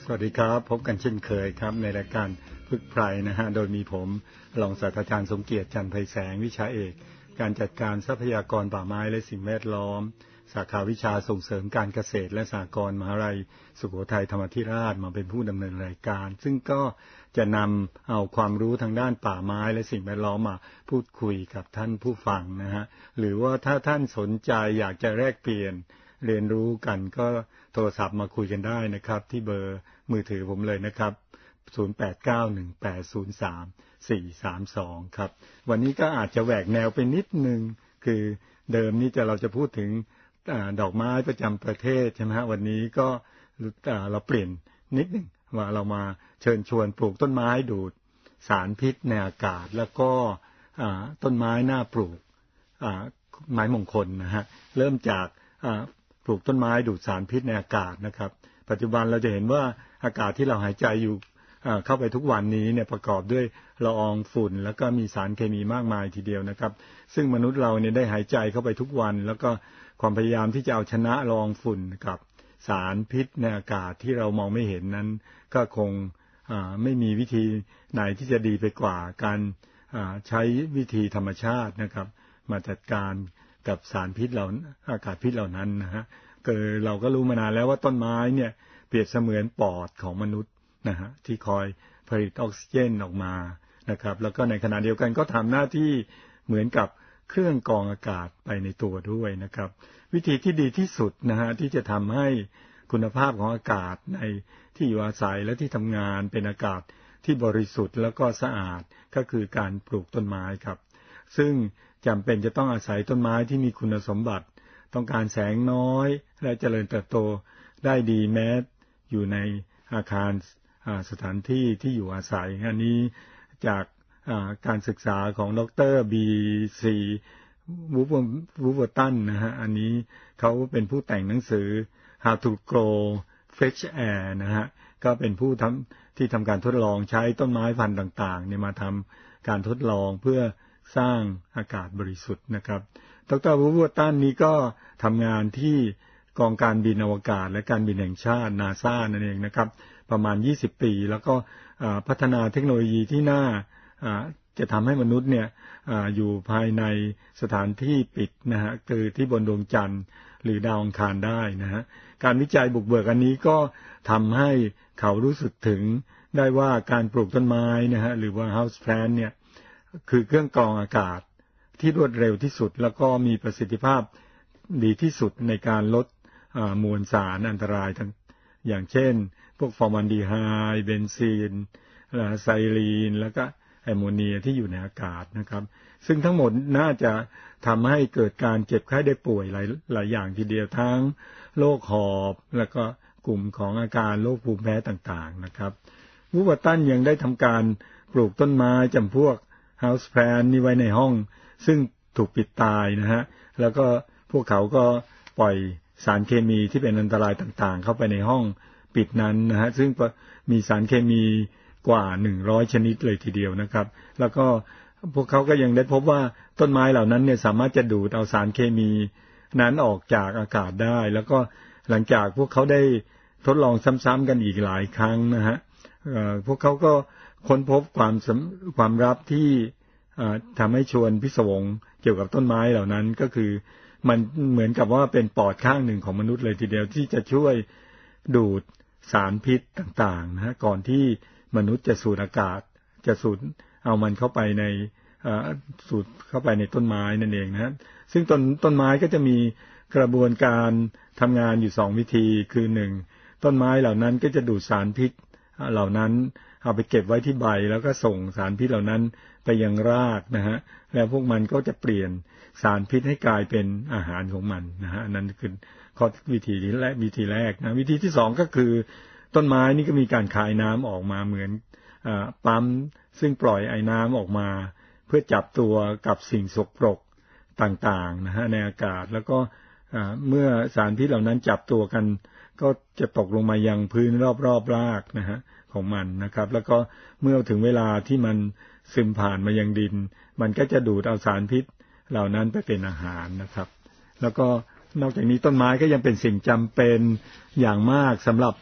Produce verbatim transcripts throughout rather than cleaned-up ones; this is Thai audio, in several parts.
วัสดีครับพบกันเช่นเคยครับในรายการพึกไพรนะฮะโดยมีผมรองศาสตราจารย์สมเกียรติจันทร์ไพแสงวิชาเอกการจัดการทรัพยากรป่าไม้และสิ่งแวดล้อมสาขาวิชาส่งเสริมการเกษตรและสหกรณ์มหาวิทยาลัยสุโขทัยธรรมาธิราชมาเป็นผู้ดำเนินรายการซึ่งก็จะนำเอาความรู้ทางด้านป่าไม้และสิ่งแวดล้อมมาพูดคุยกับท่านผู้ฟังนะฮะหรือว่าถ้าท่านสนใจอยากจะแลกเปลี่ยนเรียนรู้กันก็โทรศัพท์มาคุยกันได้นะครับที่เบอร์มือถือผมเลยนะครับศูนย์ แปด เก้า หนึ่ง แปด ศูนย์ สาม สี่ สาม สองครับวันนี้ก็อาจจะแหวกแนวไปนิดนึงคือเดิมนี้จะเราจะพูดถึงดอกไม้ประจำประเทศใช่ไหมฮะวันนี้ก็เราเปลี่ยนนิดนึงว่าเรามาเชิญชวนปลูกต้นไม้ดูดสารพิษในอากาศแล้วก็ต้นไม้น่าปลูกไม้มงคลนะฮะเริ่มจากปลูกต้นไม้ดูดสารพิษในอากาศนะครับปัจจุบันเราจะเห็นว่าอากาศที่เราหายใจอยู่เข้าไปทุกวันนี้เนี่ยประกอบด้วยละอองฝุ่นแล้วก็มีสารเคมีมากมายทีเดียวนะครับซึ่งมนุษย์เราเนี่ยได้หายใจเข้าไปทุกวันแล้วก็ความพยายามที่จะเอาชนะละอองฝุ่นกับสารพิษในอากาศที่เรามองไม่เห็นนั้นก็คงไม่มีวิธีไหนที่จะดีไปกว่าการใช้วิธีธรรมชาตินะครับมาจัดการกับสารพิษเหล่าอากาศพิษเหล่านั้นนะฮะก็เราก็รู้มานานแล้วว่าต้นไม้เนี่ยเปรียบเสมือนปอดของมนุษย์นะฮะที่คอยผลิตออกซิเจนออกมานะครับแล้วก็ในขณะเดียวกันก็ทำหน้าที่เหมือนกับเครื่องกรองอากาศไปในตัวด้วยนะครับวิธีที่ดีที่สุดนะฮะที่จะทำให้คุณภาพของอากาศในที่อยู่อาศัยและที่ทำงานเป็นอากาศที่บริสุทธิ์แล้วก็สะอาดก็คือการปลูกต้นไม้ครับซึ่งจำเป็นจะต้องอาศัยต้นไม้ที่มีคุณสมบัติต้องการแสงน้อยและเจริญเติบโตได้ดีแม้อยู่ในอาคารสถานที่ที่อยู่อาศัยอันนี้จากการศึกษาของดรบีซีวูฟเวอร์ตันนะฮะอันนี้เขาเป็นผู้แต่งหนังสือ How to Grow Fresh Air นะฮะก็เป็นผู้ทำที่ทำการทดลองใช้ต้นไม้พันธุ์ต่างๆเนี่ยมาทำการทดลองเพื่อสร้างอากาศบริสุทธิ์นะครับดรวูฟเวอร์ตันนี้ก็ทำงานที่กองการบินอวกาศและการบินแห่งชาตินาซานั่นเองนะครับประมาณยี่สิบปีแล้วก็พัฒนาเทคโนโลยีที่น่าจะทำให้มนุษย์เนี่ยอยู่ภายในสถานที่ปิดนะฮะคือที่บนดวงจันทร์หรือดาวอังคารได้นะฮะการวิจัยบุกเบิกอันนี้ก็ทำให้เขารู้สึกถึงได้ว่าการปลูกต้นไม้นะฮะหรือว่า house plant เนี่ยคือเครื่องกรองอากาศที่รวดเร็วที่สุดแล้วก็มีประสิทธิภาพดีที่สุดในการลดมวลสารอันตรายทั้งอย่างเช่นพวกฟอร์มาลดีไฮด์เบนซีนไซลีนแล้วก็แอมโมเนียที่อยู่ในอากาศนะครับซึ่งทั้งหมดน่าจะทำให้เกิดการเจ็บไข้ได้ป่วยหลายหลายอย่างทีเดียวทั้งโรคหอบแล้วก็กลุ่มของอาการโรคภูมิแพ้ต่างๆนะครับวูฟเวอร์ตันยังได้ทำการปลูกต้นไม้จำพวก house plant นี่ไว้ในห้องซึ่งถูกปิดตายนะฮะแล้วก็พวกเขาก็ปล่อยสารเคมีที่เป็นอันตรายต่างๆเข้าไปในห้องปิดนั้นนะฮะซึ่งมีสารเคมีกว่าหนึ่งร้อยชนิดเลยทีเดียวนะครับแล้วก็พวกเขาก็ยังได้พบว่าต้นไม้เหล่านั้นเนี่ยสามารถจะดูดเอาสารเคมีนั้นออกจากอากาศได้แล้วก็หลังจากพวกเขาได้ทดลองซ้ำๆกันอีกหลายครั้งนะฮะพวกเขาก็ค้นพบความความลับที่ทำให้ชวนพิศวงเกี่ยวกับต้นไม้เหล่านั้นก็คือมันเหมือนกับว่าเป็นปอดข้างหนึ่งของมนุษย์เลยทีเดียวที่จะช่วยดูดสารพิษต่างๆนะฮะก่อนที่มนุษย์จะสูดอากาศจะสูดเอามันเข้าไปในสูดเข้าไปในต้นไม้นั่นเองนะซึ่งต้นต้นไม้ก็จะมีกระบวนการทำงานอยู่สองวิธีคือหนึ่งต้นไม้เหล่านั้นก็จะดูดสารพิษเหล่านั้นเอาไปเก็บไว้ที่ใบแล้วก็ส่งสารพิษเหล่านั้นไปยังรากนะฮะแล้วพวกมันก็จะเปลี่ยนสารพิษให้กลายเป็นอาหารของมันนะฮะนั่นคือข้อวิธีที่แรกวิธีแรกนะวิธีที่สองก็คือต้นไม้นี่ก็มีการคายน้ำออกมาเหมือนปั๊มซึ่งปล่อยไอ้น้ำออกมาเพื่อจับตัวกับสิ่งสกปรกต่างๆนะฮะในอากาศแล้วก็เมื่อสารพิษเหล่านั้นจับตัวกันก็จะตกลงมายังพื้นรอบๆรากนะฮะของมันนะครับแล้วก็เมื่อถึงเวลาที่มันซึมผ่านมายังดินมันก็จะดูดเอาสารพิษเหล่านั้นไปเป็นอาหารนะครับแล้วก็นอกจากนี้ต้นไม้ก็ยังเป็นสิ่งจำเป็นอย่างมากสำหรับ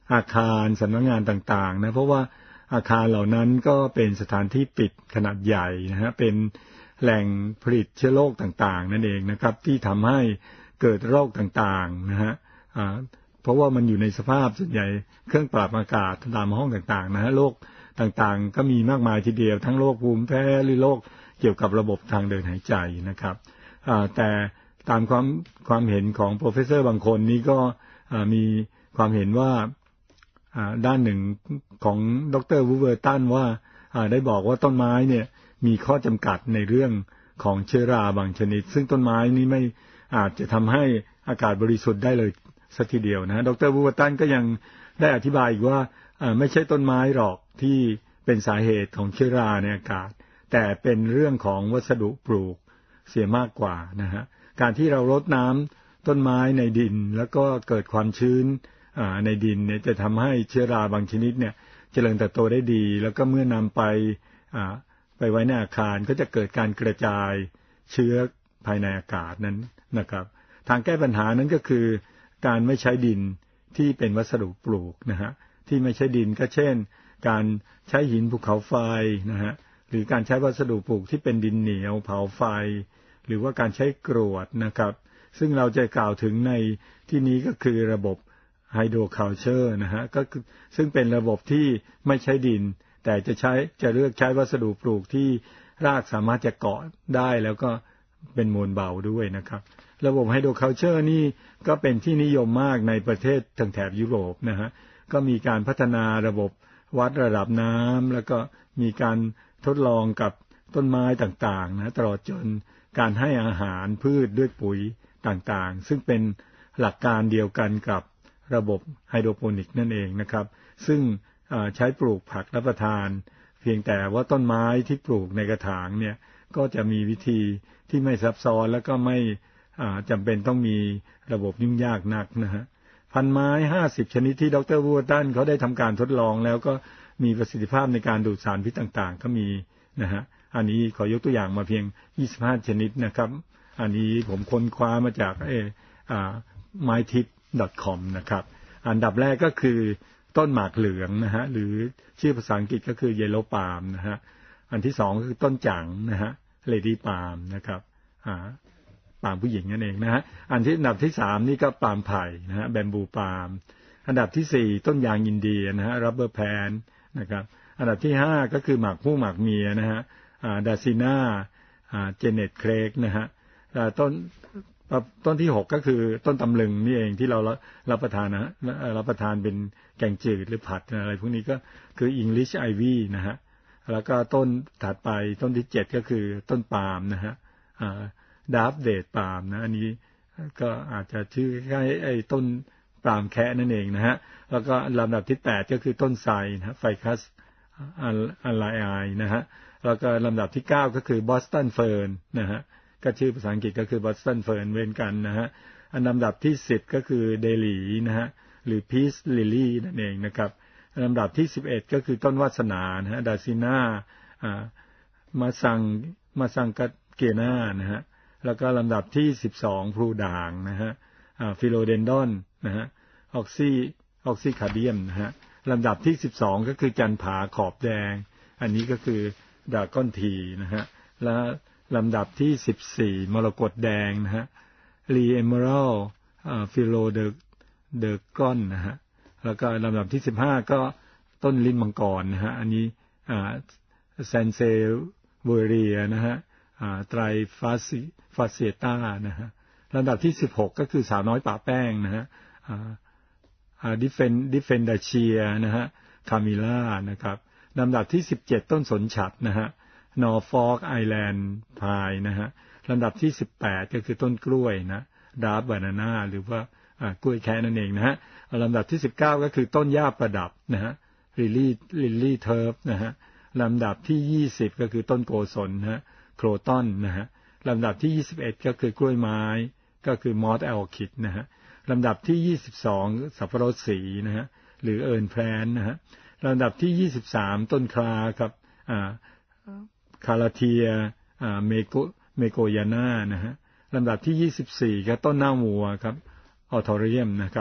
อาคารสำนักงานต่างๆนะเพราะว่าอาคารเหล่านั้นก็เป็นสถานที่ปิดขนาดใหญ่นะฮะเป็นแหล่งผลิตเชื้อโรคต่างๆนั่นเองนะครับที่ทำให้เกิดโรคต่างๆนะฮะเพราะว่ามันอยู่ในสภาพส่วนใหญ่เครื่องปรับอากาศตามห้องต่างๆนะฮะโรคต่างๆก็มีมากมายทีเดียวทั้งโรคภูมิแพ้หรือโรคเกี่ยวกับระบบทางเดินหายใจนะครับแต่ตามความความเห็นของโปรเฟสเซอร์บางคนนี้ก็มีความเห็นว่าด้านหนึ่งของดร.วูเวอร์ตันว่าได้บอกว่าต้นไม้เนี่ยมีข้อจำกัดในเรื่องของเชื้อราบางชนิดซึ่งต้นไม้นี้ไม่อาจจะทำให้อากาศบริสุทธิ์ได้เลยสักทีเดียวนะดร.วูเวอร์ตันก็ยังได้อธิบายอีกว่าไม่ใช่ต้นไม้หรอกที่เป็นสาเหตุของเชื้อราในอากาศแต่เป็นเรื่องของวัสดุปลูกเสียมากกว่านะฮะการที่เรารดน้ำต้นไม้ในดินแล้วก็เกิดความชื้นในดินเนี่ยจะทำให้เชื้อราบางชนิดเนี่ยเจริญเติบโตได้ดีแล้วก็เมื่อนำไปไปไว้ในอาคารก็จะเกิดการกระจายเชื้อภายในอากาศนั้นนะครับทางแก้ปัญหานั้นก็คือการไม่ใช้ดินที่เป็นวัสดุปลูกนะฮะที่ไม่ใช่ดินก็เช่นการใช้หินภูเขาไฟนะฮะหรือการใช้วัสดุปลูกที่เป็นดินเหนียวเผาไฟหรือว่าการใช้กรวดนะครับซึ่งเราจะกล่าวถึงในที่นี้ก็คือระบบไฮโดรคัลเจอร์นะฮะก็คือซึ่งเป็นระบบที่ไม่ใช้ดินแต่จะใช้จะเลือกใช้วัสดุปลูกที่รากสามารถจะเกาะได้แล้วก็เป็นมวลเบาด้วยนะครับระบบไฮโดรคัลเจอร์นี่ก็เป็นที่นิยมมากในประเทศทางแถบยุโรปนะฮะก็มีการพัฒนาระบบวัดระดับน้ำแล้วก็มีการทดลองกับต้นไม้ต่างๆนะตลอดจนการให้อาหารพืชด้วยปุ๋ยต่างๆซึ่งเป็นหลักการเดียวกันกับระบบไฮโดรโปนิกนั่นเองนะครับซึ่งใช้ปลูกผักรับประทานเพียงแต่ว่าต้นไม้ที่ปลูกในกระถางเนี่ยก็จะมีวิธีที่ไม่ซับซ้อนแล้วก็ไม่จำเป็นต้องมีระบบยุ่งยากนักนะฮะพันไม้ห้าสิบชนิดที่ดร.วูเวอร์ตันเขาได้ทำการทดลองแล้วก็มีประสิทธิภาพในการดูดสารพิษต่างๆก็มีนะฮะอันนี้ขอยกตัวอย่างมาเพียงยี่สิบห้าชนิดนะครับอันนี้ผมค้นคว้ามาจากเออ่า ไม้ทิพย์ ดอท คอม นะครับอันดับแรกก็คือต้นหมากเหลืองนะฮะหรือชื่อภาษาอังกฤษก็คือ Yellow Palm นะฮะอันที่สองก็คือต้นจังนะฮะ Lady Palm นะครับอ่าปาล์มผู้หญิงนั่นเองนะฮะอันที่อันดับที่สามนี่ก็ปาล์มไผ่นะฮะแบมบูปาล์มอันดับที่สี่ต้นยางอินเดียนะฮะ Rubber Plant นะครับอันดับที่ห้าก็คือหมากผู้หมากเมียนะฮะอ่าดาซิน่าอ่าเจเน็ตเครกนะฮะต้นต้นที่หกก็คือต้นตำลึงนี่เองที่เรารับประทานนะรับประทานเป็นแกงจืดหรือผัดอะไรพวกนี้ก็คือ English Ivy นะฮะแล้วก็ต้นถัดไปต้นที่เจ็ดก็คือต้นปาล์มนะฮะอ่าดาร์ฟเดทปาล์มนะอันนี้ก็อาจจะชื่อคล้ายๆไอ้ต้นปาล์มแคะนั่นเองนะฮะแล้วก็ลำดับที่แปดก็คือต้นไทรนะไฟคัสอัลไลไอนะฮะแล้วก็ลำดับที่เก้าก็คือบอสตันเฟิร์นนะฮะก็ชื่อภาษาอังกฤษก็คือบอสตันเฟิร์นเว้นกันนะฮะอันลำดับที่สิบก็คือเดลีนะฮะหรือพีซลิลลี่นั่นเองนะครับลำดับที่สิบเอ็ดก็คือต้นวาสนานะฮะดาซิน่าอ่ามาซังมาซังกัเกน่านะฮะแล้วก็ลำดับที่สิบสองพลูด่างนะฮะอ่าฟิโลเดนดอนนะฮะออกซิออกซิคาเดียมนะฮะลำดับที่สิบสองก็คือจันผาขอบแดงอันนี้ก็คือดราก้อนทีนะฮะและลำดับที่สิบสี่มรกตแดงนะฮะลีเอเมอรัลอ่าฟิโลเดเดกอนนะฮะแล้วก็ลำดับที่สิบห้าก็ต้นลิ้นมังกรนะฮะอันนี้อ่าแซนเซเวเรียนะฮะอ่าไตรฟาซิฟาเซียต้านะฮะลำดับที่สิบหกก็คือสาวน้อยป่าแป้งนะฮะอ่าอ่าดิเฟนดิเฟนดาเชียนะฮะคามิล่านะครับลำดับที่สิบเจ็ดต้นสนฉัตรนะฮะนอร์ฟอร์กไอแลนด์พายนะฮะลำดับที่สิบแปดก็คือต้นกล้วยนะดาร์บบานาน่าหรือว่ากล้วยแคะนั่นเองนะฮะลำดับที่สิบเก้าก็คือต้นหญ้าประดับนะฮะลิลลี่ลิลลี่เทิร์ฟนะฮะลำดับที่ยี่สิบก็คือต้นโกศลนะฮะโครตอนนะฮะลำดับที่ยี่สิบเอ็ดก็คือกล้วยไม้ก็คือมอสแอลคิดนะฮะลำดับที่ยี่สิบสองสับปะรดสีนะฮะหรือเอิร์นแพลนนะฮะลำดับที่ยี่สิบสามต้นคลาครับอ่าคาราเทียอ่าเมโกเมโกยาน่านะฮะลำดับที่ยี่สิบสี่ก็ต้นหน้าวัวครับออทอเรียมนะครับ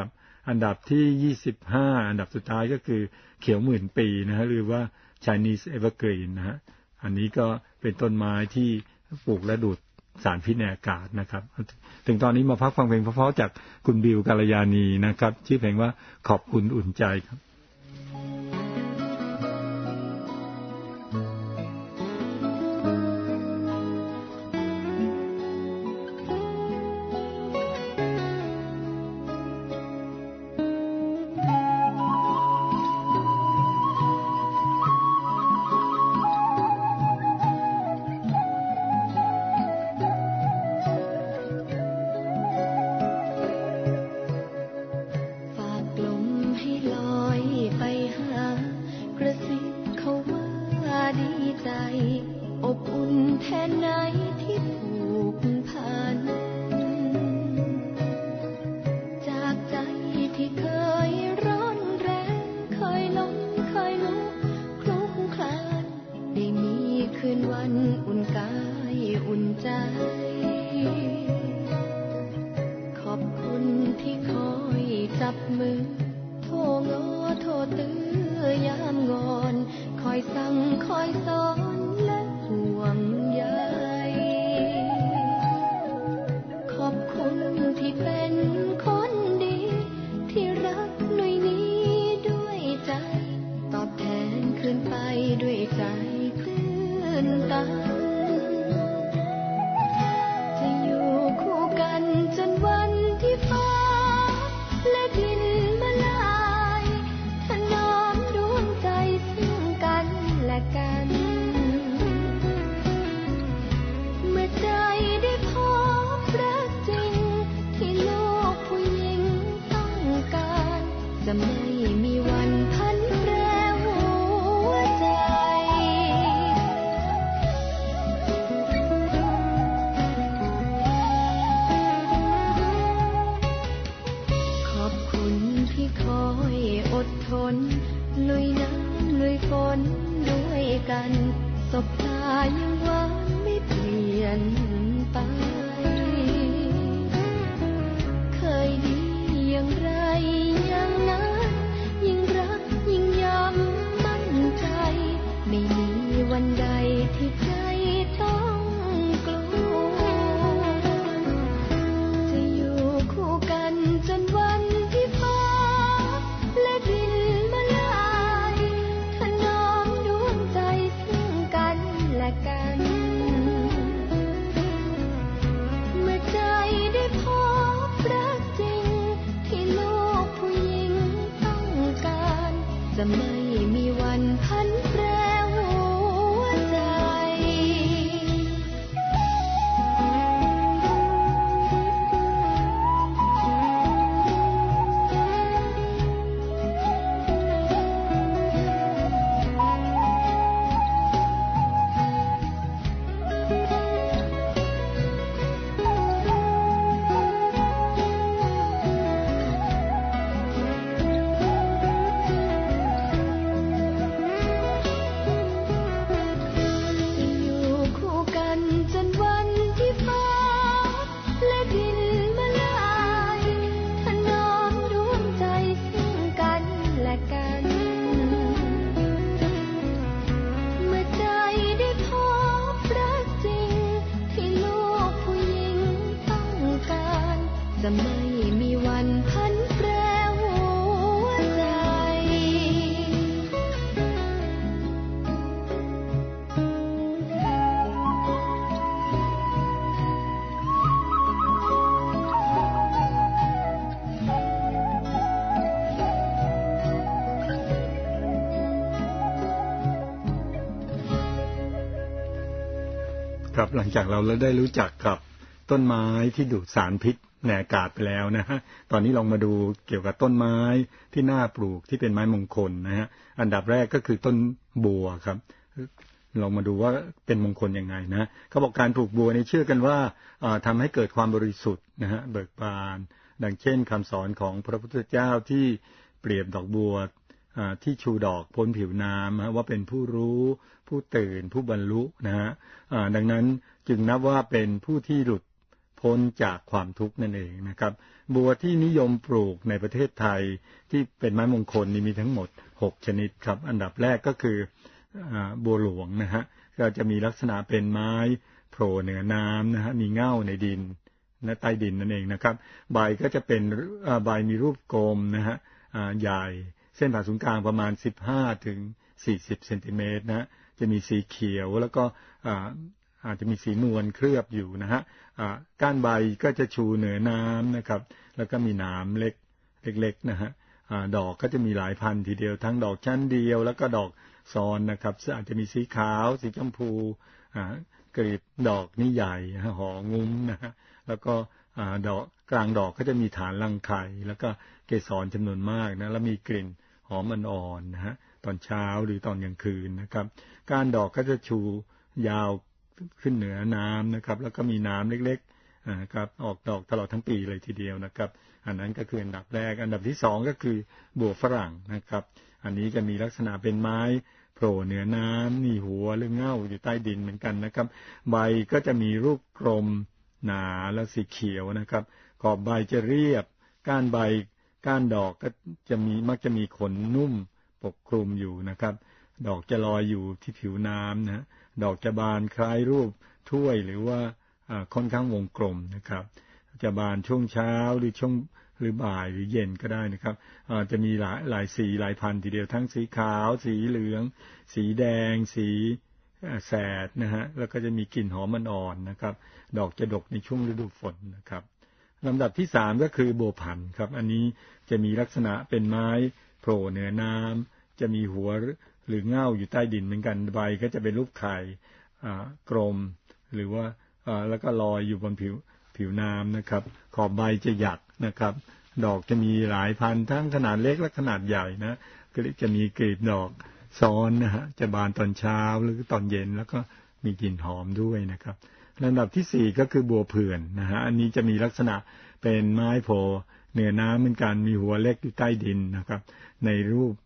อันดับที่ยี่สิบห้าอันดับสุดท้ายก็คือเขียวหมื่นปีนะฮะหรือว่า Chinese Evergreen นะฮะอันนี้ก็เป็นต้นไม้ที่ปลูกและดูดสารพิษในอากาศนะครับถึงตอนนี้มาพักฟังเพลงเพราะๆจากคุณบิวกัลยาณีนะครับชื่อเพลงว่าขอบคุณอุ่นใจครับครับหลังจากเราได้รู้จักกับต้นไม้ที่ดูดสารพิษในอากาศไปแล้วนะฮะตอนนี้ลองมาดูเกี่ยวกับต้นไม้ที่น่าปลูกที่เป็นไม้มงคลนะฮะอันดับแรกก็คือต้นบัวครับลองมาดูว่าเป็นมงคลยังไงนะเขาบอกการปลูกบัวนี่เชื่อกันว่าทำให้เกิดความบริสุทธิ์นะฮะเบิกบานดังเช่นคำสอนของพระพุทธเจ้าที่เปรียบดอกบัวที่ชูดอกพ้นผิวน้ำว่าเป็นผู้รู้ผู้ตื่นผู้บรรลุนะฮะดังนั้นจึงนับว่าเป็นผู้ที่หลุดพ้นจากความทุกข์นั่นเองนะครับบัวที่นิยมปลูกในประเทศไทยที่เป็นไม้มงคลนี่มีทั้งหมดหกชนิดครับอันดับแรกก็คือบัวหลวงนะฮะก็จะมีลักษณะเป็นไม้โผล่เหนือน้ำนะฮะมีเง่าในดินและใต้ดินนั่นเองนะครับใบก็จะเป็นใบมีรูปกลมนะฮะใหญ่เส้นผ่าศูนย์กลางประมาณสิบห้าถึงสี่สิบเซนติเมตรนะฮะจะมีสีเขียวแล้วก็อาจจะมีสีนวลเคลือบอยู่นะฮะก้านใบก็จะชูเหนือน้ำนะครับแล้วก็มีหนามเล็กเล็กๆนะฮะดอกก็จะมีหลายพันทีเดียวทั้งดอกชั้นเดียวแล้วก็ดอกซ้อนนะครับอาจจะมีสีขาวสีชมพูกลีบดอกนี่ใหญ่ห่องุ้มนะฮะแล้วก็ดอกกลางดอกก็จะมีฐานรังไข่แล้วก็เกสรจำนวนมากนะแล้วมีกลิ่นหอมอ่อนๆนะฮะตอนเช้าหรือตอนกลางคืนนะครับก้านดอกก็จะชูยาวขึ้นเหนือน้ำนะครับแล้วก็มีน้ำเล็กๆนะครับออกดอกตลอดทั้งปีเลยทีเดียวนะครับอันนั้นก็คืออันดับแรกอันดับที่สองก็คือบัวฝรั่งนะครับอันนี้จะมีลักษณะเป็นไม้โผล่เหนือน้ำมีหัวหรือเง่าอยู่ใต้ดินเหมือนกันนะครับใบก็จะมีรูปกลมหนาและสีเขียวนะครับขอบใบจะเรียบก้านใบก้านดอกก็จะมีมักจะมีขนนุ่มปกคลุมอยู่นะครับดอกจะลอยอยู่ที่ผิวน้ำนะดอกจะบานคล้ายรูปถ้วยหรือว่าค่อนข้างวงกลมนะครับจะบานช่วงเช้าหรือช่วงหรือบ่ายหรือเย็นก็ได้นะครับจะมีหลายหลายสีหลายพันทีเดียวทั้งสีขาวสีเหลืองสีแดงสีแสดนะฮะแล้วก็จะมีกลิ่นหอมอ่อนๆนะครับดอกจะดกในช่วงฤดูฝนนะครับลำดับที่สามก็คือบัวผันครับอันนี้จะมีลักษณะเป็นไม้โผล่เหนือน้ำจะมีหัวหรือเง่าอยู่ใต้ดินเหมือนกันใบก็จะเป็นรูปไข่กลมหรือว่าแล้วก็ลอยอยู่บนผิวผิวน้ำนะครับขอบใบจะหยักนะครับดอกจะมีหลายพันทั้งขนาดเล็กและขนาดใหญ่นะก็จะมีกลีบดอกซ้อนนะฮะจะบานตอนเช้าหรือตอนเย็นแล้วก็มีกลิ่นหอมด้วยนะครับลำดับที่สี่ก็คือบัวเผื่อนนะฮะอันนี้จะมีลักษณะเป็นไม้โผล่เหนือน้ำเหมือนกันมีหัวเล็กอยู่ใต้ดินนะครับในรูป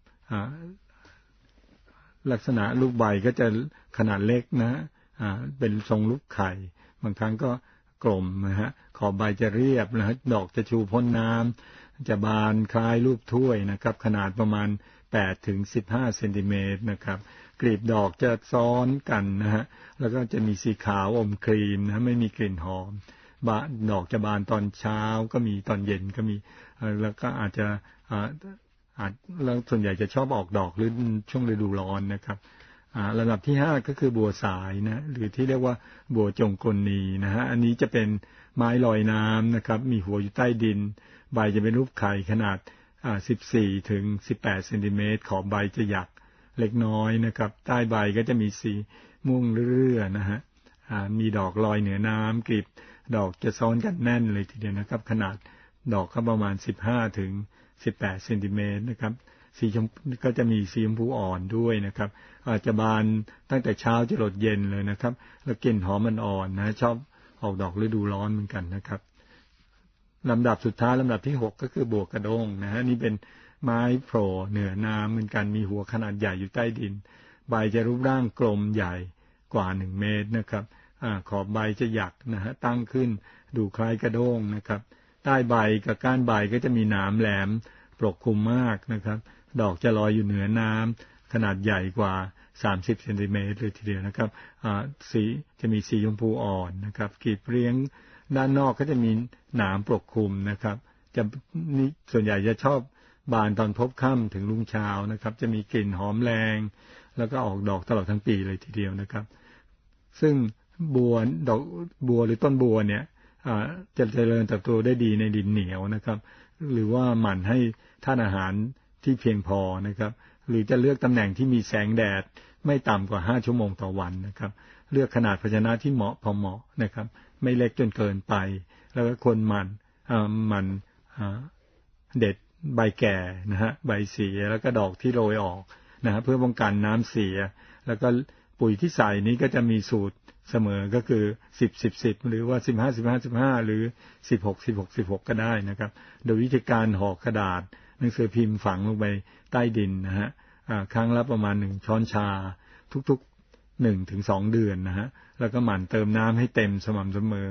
ลักษณะลูกใบก็จะขนาดเล็กนะอ่าเป็นทรงลูกไข่บางครั้งก็กลมนะฮะขอบใบจะเรียบนะฮะดอกจะชูพ้นน้ำจะบานคล้ายรูปถ้วยนะครับขนาดประมาณแปดถึงสิบห้าเซนติเมตรนะครับกลีบดอกจะซ้อนกันนะฮะแล้วก็จะมีสีขาวอมครีมนะไม่มีกลิ่นหอมบานดอกจะบานตอนเช้าก็มีตอนเย็นก็มีแล้วก็อาจจะอ่าแล้วส่วนใหญ่จะชอบออกดอกหรือช่วงฤดูร้อนนะครับระดับที่ห้าก็คือบัวสายนะหรือที่เรียกว่าบัวจงกลนีนะฮะอันนี้จะเป็นไม้ลอยน้ำนะครับมีหัวอยู่ใต้ดินใบจะเป็นรูปไข่ขนาดสิบสี่ถึงสิบแปดเซนติเมตรขอบใบจะหยักเล็กน้อยนะครับใต้ใบก็จะมีสีม่วงเรื่อนะฮะมีดอกลอยเหนือน้ำกลีบดอกจะซ้อนกันแน่นเลยทีเดียวนะครับขนาดดอกก็ประมาณสิบห้าถึงสิบแปดเซนติเมตรนะครับสีชมพูก็จะมีสีชมพูอ่อนด้วยนะครับอาจจะบานตั้งแต่เช้าจรดเย็นเลยนะครับแล้วกลิ่นหอมมันอ่อนนะชอบออกดอกฤดูร้อนเหมือนกันนะครับลำดับสุดท้ายลำดับที่หกก็คือบัวกระด้งนะฮะนี่เป็นไม้โผล่เหนือน้ำเหมือนกันมีหัวขนาดใหญ่อยู่ใต้ดินใบจะรูปร่างกลมใหญ่กว่าหนึ่งเมตรนะครับอ่าขอบใบจะหยักนะฮะตั้งขึ้นดูคล้ายกระด้งนะครับใต้ใบกับก้านใบก็จะมีหนามแหลมปกคลุมมากนะครับดอกจะลอยอยู่เหนือน้ำขนาดใหญ่กว่าสามสิบเซนติเมตรเลยทีเดียวนะครับอ่าสีจะมีสีชมพูอ่อนนะครับกลีบเลี้ยงด้านนอกก็จะมีหนามปกคลุมนะครับจะนี่ส่วนใหญ่จะชอบบานตอนพบค่ำถึงรุ่งเช้านะครับจะมีกลิ่นหอมแรงแล้วก็ออกดอกตลอดทั้งปีเลยทีเดียวนะครับซึ่งบัวดอกบัวหรือต้นบัวเนี่ยจะเจริญเติบโตได้ดีในดินเหนียวนะครับหรือว่าหมั่นให้ธาตุอาหารที่เพียงพอนะครับหรือจะเลือกตำแหน่งที่มีแสงแดดไม่ต่ำกว่าห้าชั่วโมงต่อวันนะครับเลือกขนาดภาชนะที่เหมาะพอเหมาะนะครับไม่เล็กจนเกินไปแล้วก็คนหมั่นหมั่นเด็ดใบแก่นะฮะใบเสียแล้วก็ดอกที่โรยออกนะฮะเพื่อป้องกันน้ำเสียแล้วก็ปุ๋ยที่ใส่นี้ก็จะมีสูตรเสมอก็คือสิบ สิบ สิบหรือว่าสิบห้า สิบห้า สิบห้าหรือสิบหก สิบหก สิบหกก็ได้นะครับโดยวิธีการห่อกระดาษหนังสือพิมพ์ฝังลงไปใต้ดินนะฮะครั้งละประมาณหนึ่งช้อนชาทุกๆหนึ่งถึงสองเดือนนะฮะแล้วก็หมั่นเติมน้ำให้เต็มสม่ำเสมอ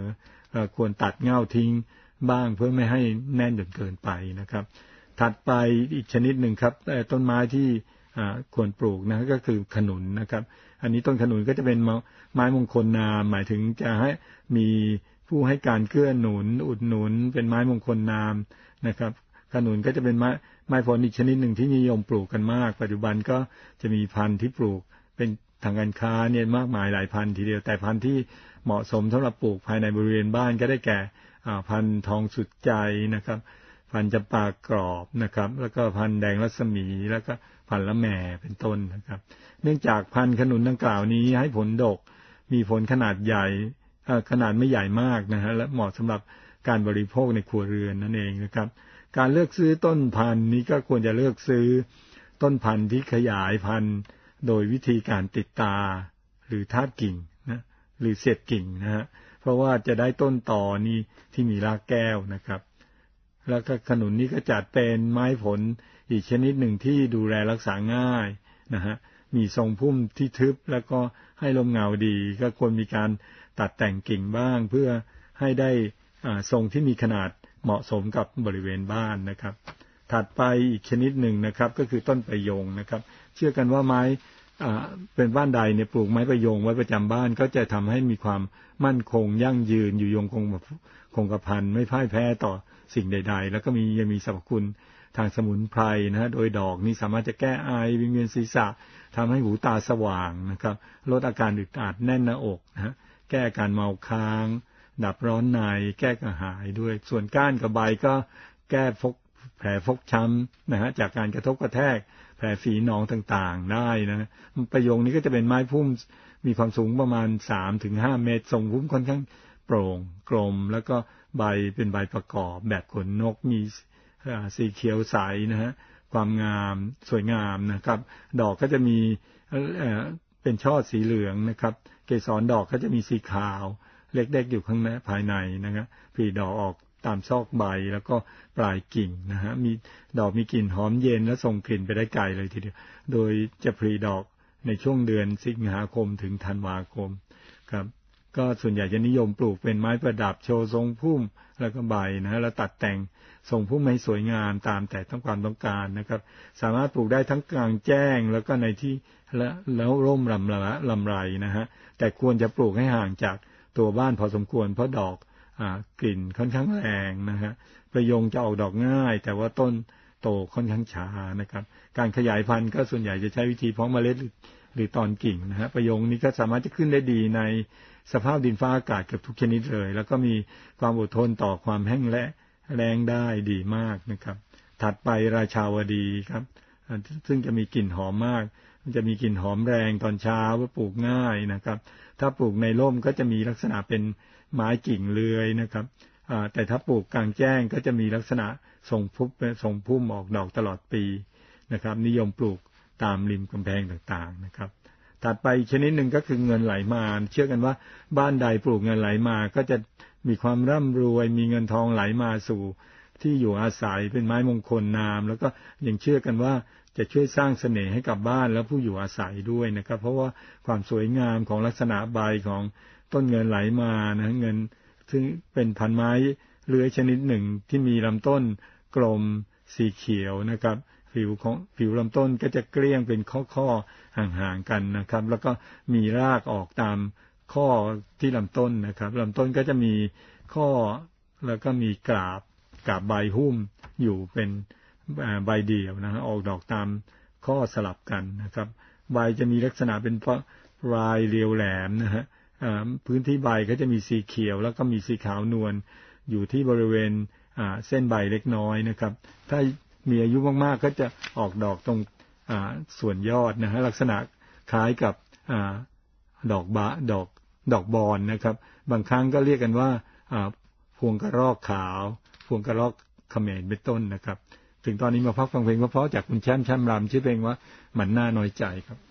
ควรตัดเง่าทิ้งบ้างเพื่อไม่ให้แน่นจนเกินไปนะครับถัดไปอีกชนิดหนึ่งครับต้นไม้ที่ควรปลูกนะก็คือขนุนนะครับอันนี้ต้นขนุนก็จะเป็นไม้มงคลนามหมายถึงจะให้มีผู้ให้การเกื้อหนุนอุดหนุนเป็นไม้มงคลนามนะครับขนุนก็จะเป็นไม้ไม้ผลอีกชนิดหนึ่งที่นิยมปลูกกันมากปัจจุบันก็จะมีพันธุ์ที่ปลูกเป็นทางการค้าเนี่ยมากมายหลายพันธุ์ทีเดียวแต่พันธุ์ที่เหมาะสมสำหรับปลูกภายในบริเวณบ้านก็ได้แก่พันธุ์ทองสุดใจนะครับพันธุ์จำปากรอบนะครับแล้วก็พันธุ์แดงรัศมีแล้วก็พันธุ์ละแมเป็นต้นนะครับเนื่องจากพันธุ์ขนุนดังกล่าวนี้ให้ผลดกมีผลขนาดใหญ่ขนาดไม่ใหญ่มากนะฮะและเหมาะสำหรับการบริโภคในครัวเรือนนั่นเองนะครับการเลือกซื้อต้นพันธุ์นี้ก็ควรจะเลือกซื้อต้นพันธุ์ที่ขยายพันธุ์โดยวิธีการติดตาหรือทาบกิ่งนะหรือเสียดกิ่งนะฮะเพราะว่าจะได้ต้นตอนี้ที่มีรากแก้วนะครับแล้วก็ขนุนนี้ก็จัดเป็นไม้ผลอีกชนิดหนึ่งที่ดูแลรักษาง่ายนะฮะมีทรงพุ่มที่ทึบแล้วก็ให้ลมเงาดีก็ควรมีการตัดแต่งกิ่งบ้างเพื่อให้ได้ทรงที่มีขนาดเหมาะสมกับบริเวณบ้านนะครับถัดไปอีกชนิดหนึ่งนะครับก็คือต้นประยงนะครับเชื่อกันว่าไม้เป็นบ้านใดเนี่ยปลูกไม้ประยงไว้ประจำบ้านก็จะทำให้มีความมั่นคงยั่งยืนอยู่ยงคงคงกระพันไม่พ่ายแพ้ต่อสิ่งใดๆแล้วก็มียังมีสรรพคุณทางสมุนไพรนะฮะโดยดอกนี้สามารถจะแก้ไอวิงเวียนศีรษะทำให้หูตาสว่างนะครับลดอาการอึดอัดแน่นหน้าอกนะฮะแก้การเมาค้างดับร้อนในแก้กระหายด้วยส่วนก้านกับใบก็แก้ฟกแผลฟกช้ำนะฮะจากการกระทบกระแทกแผลฝีหนองต่างๆได้นะประยงนี้ก็จะเป็นไม้พุ่มมีความสูงประมาณ สามถึงห้า เมตรทรงพุ่มค่อนข้างโปร่งกลมแล้วก็ใบเป็นใบประกอบแบบขนนกมีสีเขียวใสนะฮะความงามสวยงามนะครับดอกก็จะมีเป็นช่อสีเหลืองนะครับเกสรดอกก็จะมีสีขาวเล็กๆอยู่ข้างในภายในนะครับผลิดอกออกตามซอกใบแล้วก็ปลายกิ่งนะฮะมีดอกมีกลิ่นหอมเย็นและส่งกลิ่นไปได้ไกลเลยทีเดียวโดยจะผลิดอกในช่วงเดือนสิงหาคมถึงธันวาคมครับก็ส่วนใหญ่จะนิยมปลูกเป็นไม้ประดับโชว์ทรงพุ่มแล้วก็ใบนะฮะแล้วตัดแต่งทรงพุ่มให้สวยงามตามแต่ต้องความต้องการนะครับสามารถปลูกได้ทั้งกลางแจ้งแล้วก็ในที่และแล้วร่มลำละลำไรนะฮะแต่ควรจะปลูกให้ห่างจากตัวบ้านพอสมควรเพราะดอกอ่ากลิ่นค่อนข้างแรงนะฮะประยงจะออกดอกง่ายแต่ว่าต้นโตค่อนข้างช้านะครับการขยายพันธุ์ก็ส่วนใหญ่จะใช้วิธีเพาะเมล็ดหรือตอนกิ่งนะฮะประยงนี้ก็สามารถจะขึ้นได้ดีในสภาพดินฟ้าอากาศเกือบทุกชนิดเลยแล้วก็มีความอดทนต่อความแห้งและแรงได้ดีมากนะครับถัดไปราชาวดีครับซึ่งจะมีกลิ่นหอมมากมันจะมีกลิ่นหอมแรงตอนเช้าว่าปลูกง่ายนะครับถ้าปลูกในร่มก็จะมีลักษณะเป็นไม้กิ่งเลื้อยนะครับแต่ถ้าปลูกกลางแจ้งก็จะมีลักษณะทรงพุ่มทรงพุ่มออกดอกตลอดปีนะครับนิยมปลูกตามริมกำแพงต่างๆนะครับถัดไปชนิดหนึ่งก็คือเงินไหลมาเชื่อกันว่าบ้านใดปลูกเงินไหลมาก็จะมีความร่ำรวยมีเงินทองไหลมาสู่ที่อยู่อาศัยเป็นไม้มงคลนามแล้วก็ยังเชื่อกันว่าจะช่วยสร้างเสน่ห์ให้กับบ้านและผู้อยู่อาศัยด้วยนะครับเพราะว่าความสวยงามของลักษณะใบของต้นเงินไหลมานะเงินซึ่งเป็นพันไม้เลื้อยชนิดหนึ่งที่มีลำต้นกลมสีเขียวนะครับผิวของผิวลำต้นก็จะเกลี้ยงเป็นข้อๆห่างๆกันนะครับแล้วก็มีรากออกตามข้อที่ลำต้นนะครับลำต้นก็จะมีข้อแล้วก็มีกาบกาบใบหุ้มอยู่เป็นใบเดี่ยวนะฮะออกดอกตามข้อสลับกันนะครับใบจะมีลักษณะเป็นปลายเรียวแหลมนะฮะพื้นที่ใบก็จะมีสีเขียวแล้วก็มีสีขาวนวลอยู่ที่บริเวณเส้นใบเล็กน้อยนะครับถ้ามีอายุมากๆก็จะออกดอกตรงส่วนยอดนะฮะลักษณะคล้ายกับดอกบะดอกดอกบอนนะครับบางครั้งก็เรียกกันว่าพวงกระรอกขาวพวงกระรอกเขมรเป็นต้นนะครับถึงตอนนี้มาพักฟังเพลงเพราะๆจากคุณแช่มแช่มรำชื่อเพลงว่ามันน่าน้อยใจครับ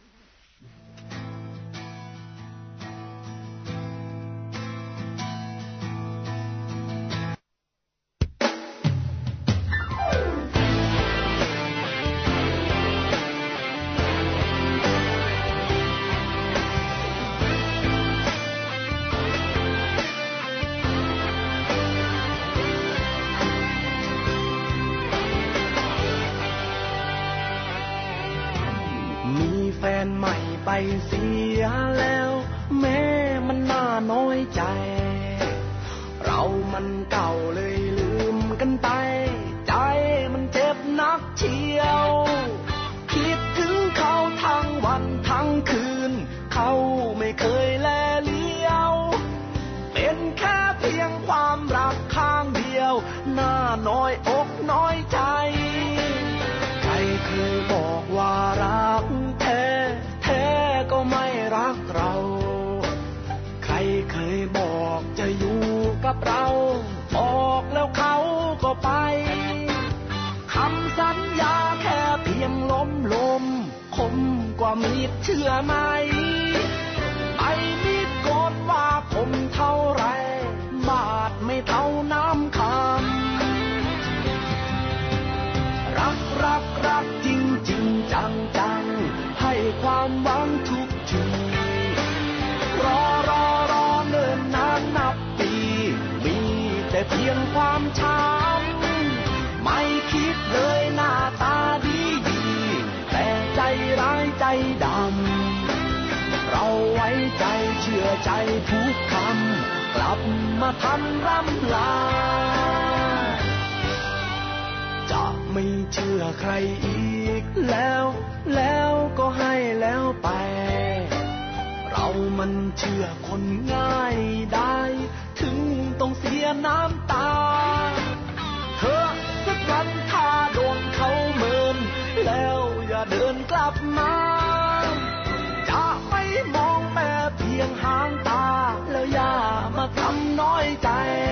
แฟนใหม่ไปเสียแล้วแม้มันน่าน้อยใจเรามันเก่าเลยลืมกันไปใจมันเจ็บนักเชียวคิดถึงเขาทั้งวันทั้งคืนเขาไม่เคยแลเลี้ยวเป็นแค่เพียงความรักข้างเดียวน่าน้อยอกน้อยใจใครเคยบอกว่ารักแท้แท้ก็ไม่รักเราใครเคยบอกจะอยู่กับเราบอกแล้วเขาก็ไปคำสัญญาแค่เพียงล้มลมคมกว่ามีดเชื่อไหมไอ้มีดโกนว่าผมเท่าไรบาดไม่เท่าน้ำคำรักรักรักจริงจริงจังจังให้ความหวังทุกทีรอรอรอเนิ่นนานนับปีมีแต่เพียงความช้ำไม่คิดเลยหน้าตาดีดีแต่ใจร้ายใจดำเราไว้ใจเชื่อใจทุกคำกลับมาทำร่ำลาจะไม่เชื่อใครอีกแล้วแล้วก็ให้แล้วไปเรามันเชื่อคนง่ายได้ถึงต้องเสียน้ำตาเธอสักวันถ้าโดนเขาเมินแล้วอย่าเดินกลับมาจะไม่มองแม้เพียงหางตาแล้วอย่ามาทำน้อยใจ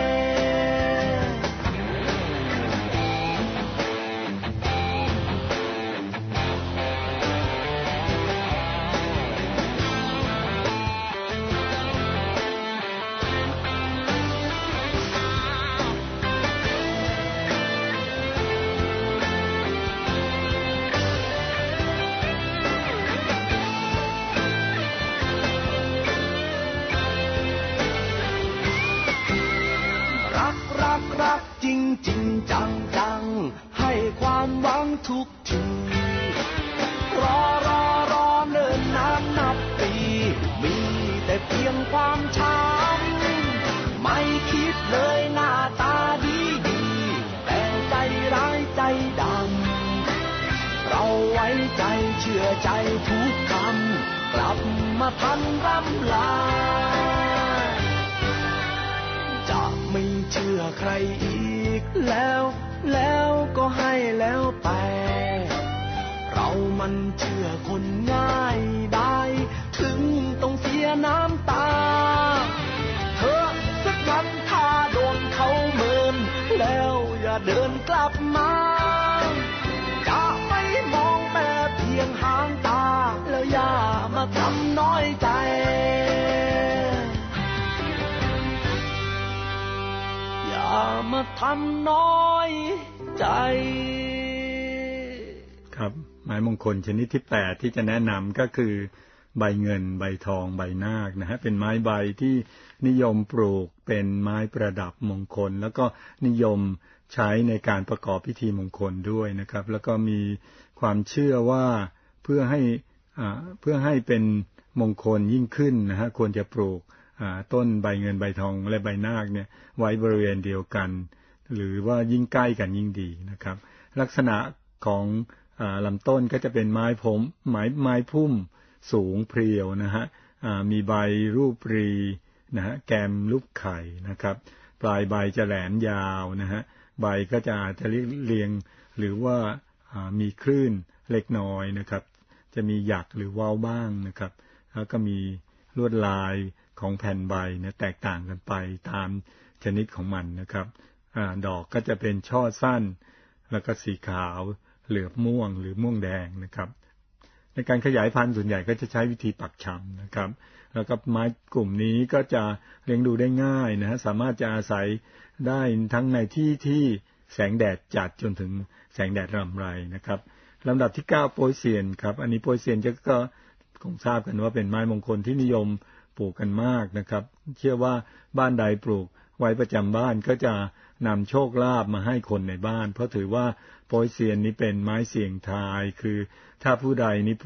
รักจริงจริงจังจังให้ความหวังทุกทีรอรอรอเนิ่นนานนับปีมีแต่เพียงความช้ำไม่คิดเลยหน้าตาดีดีแต่ใจร้ายใจดำเราไว้ใจเชื่อใจทุกคำกลับมาทันร่ำลาจะไม่เชื่อใครอีกแล้วแล้วก็ให้แล้วไปเรามันเชื่อคนง่ายได้ถึงต้องเสียน้ำตาเธอสักวันถ้าโดนเขาเมินแล้วอย่าเดินกลับมาจะไม่มองแม้เพียงหางตาแล้วอย่ามาทำน้อยใจมาทำน้อยใจครับไม้มงคลชนิดที่แปดที่จะแนะนำก็คือใบเงินใบทองใบนาคนะฮะเป็นไม้ใบที่นิยมปลูกเป็นไม้ประดับมงคลแล้วก็นิยมใช้ในการประกอบพิธีมงคลด้วยนะครับแล้วก็มีความเชื่อว่าเพื่อให้อ่าเพื่อให้เป็นมงคลยิ่งขึ้นนะฮะควรจะปลูกต้นใบเงินใบทองและใบนาคเนี่ยไว้บริเวณเดียวกันหรือว่ายิ่งใกล้กันยิ่งดีนะครับลักษณะของลำต้นก็จะเป็นไม้ผมไม้ไม้พุ่มสูงเพรียวนะฮะมีใบรูปรีนะฮะแกมรูปไข่นะครับปลายใบจะแหลมยาวนะฮะใบก็จะอาจจะเรียงหรือว่ามีคลื่นเล็กน้อยนะครับจะมีหยักหรือว้าวบ้างนะครับแล้วก็มีลวดลายของแผ่นใบเนี่ยแตกต่างกันไปตามชนิดของมันนะครับอ่าดอกก็จะเป็นช่อสั้นแล้วก็สีขาวเหลือบม่วงหรือม่วงแดงนะครับในการขยายพันธุ์ส่วนใหญ่ก็จะใช้วิธีปักชำนะครับแล้วก็ไม้กลุ่มนี้ก็จะเลี้ยงดูได้ง่ายนะฮะสามารถจะอาศัยได้ทั้งในที่ที่แสงแดดจัดจนถึงแสงแดดรำไรนะครับลำดับที่เก้าโปยเซียนครับอันนี้โปยเซียนจะก็คงทราบกันว่าเป็นไม้มงคลที่นิยมปลูกกันมากนะครับเชื่อว่าบ้านใดปลูกไว้ประจำบ้านก็จะนำโชคลาภมาให้คนในบ้านเพราะถือว่าโปยเซียนนี้เป็นไม้เสี่ยงทายคือถ้าผู้ใดนี้ปลูก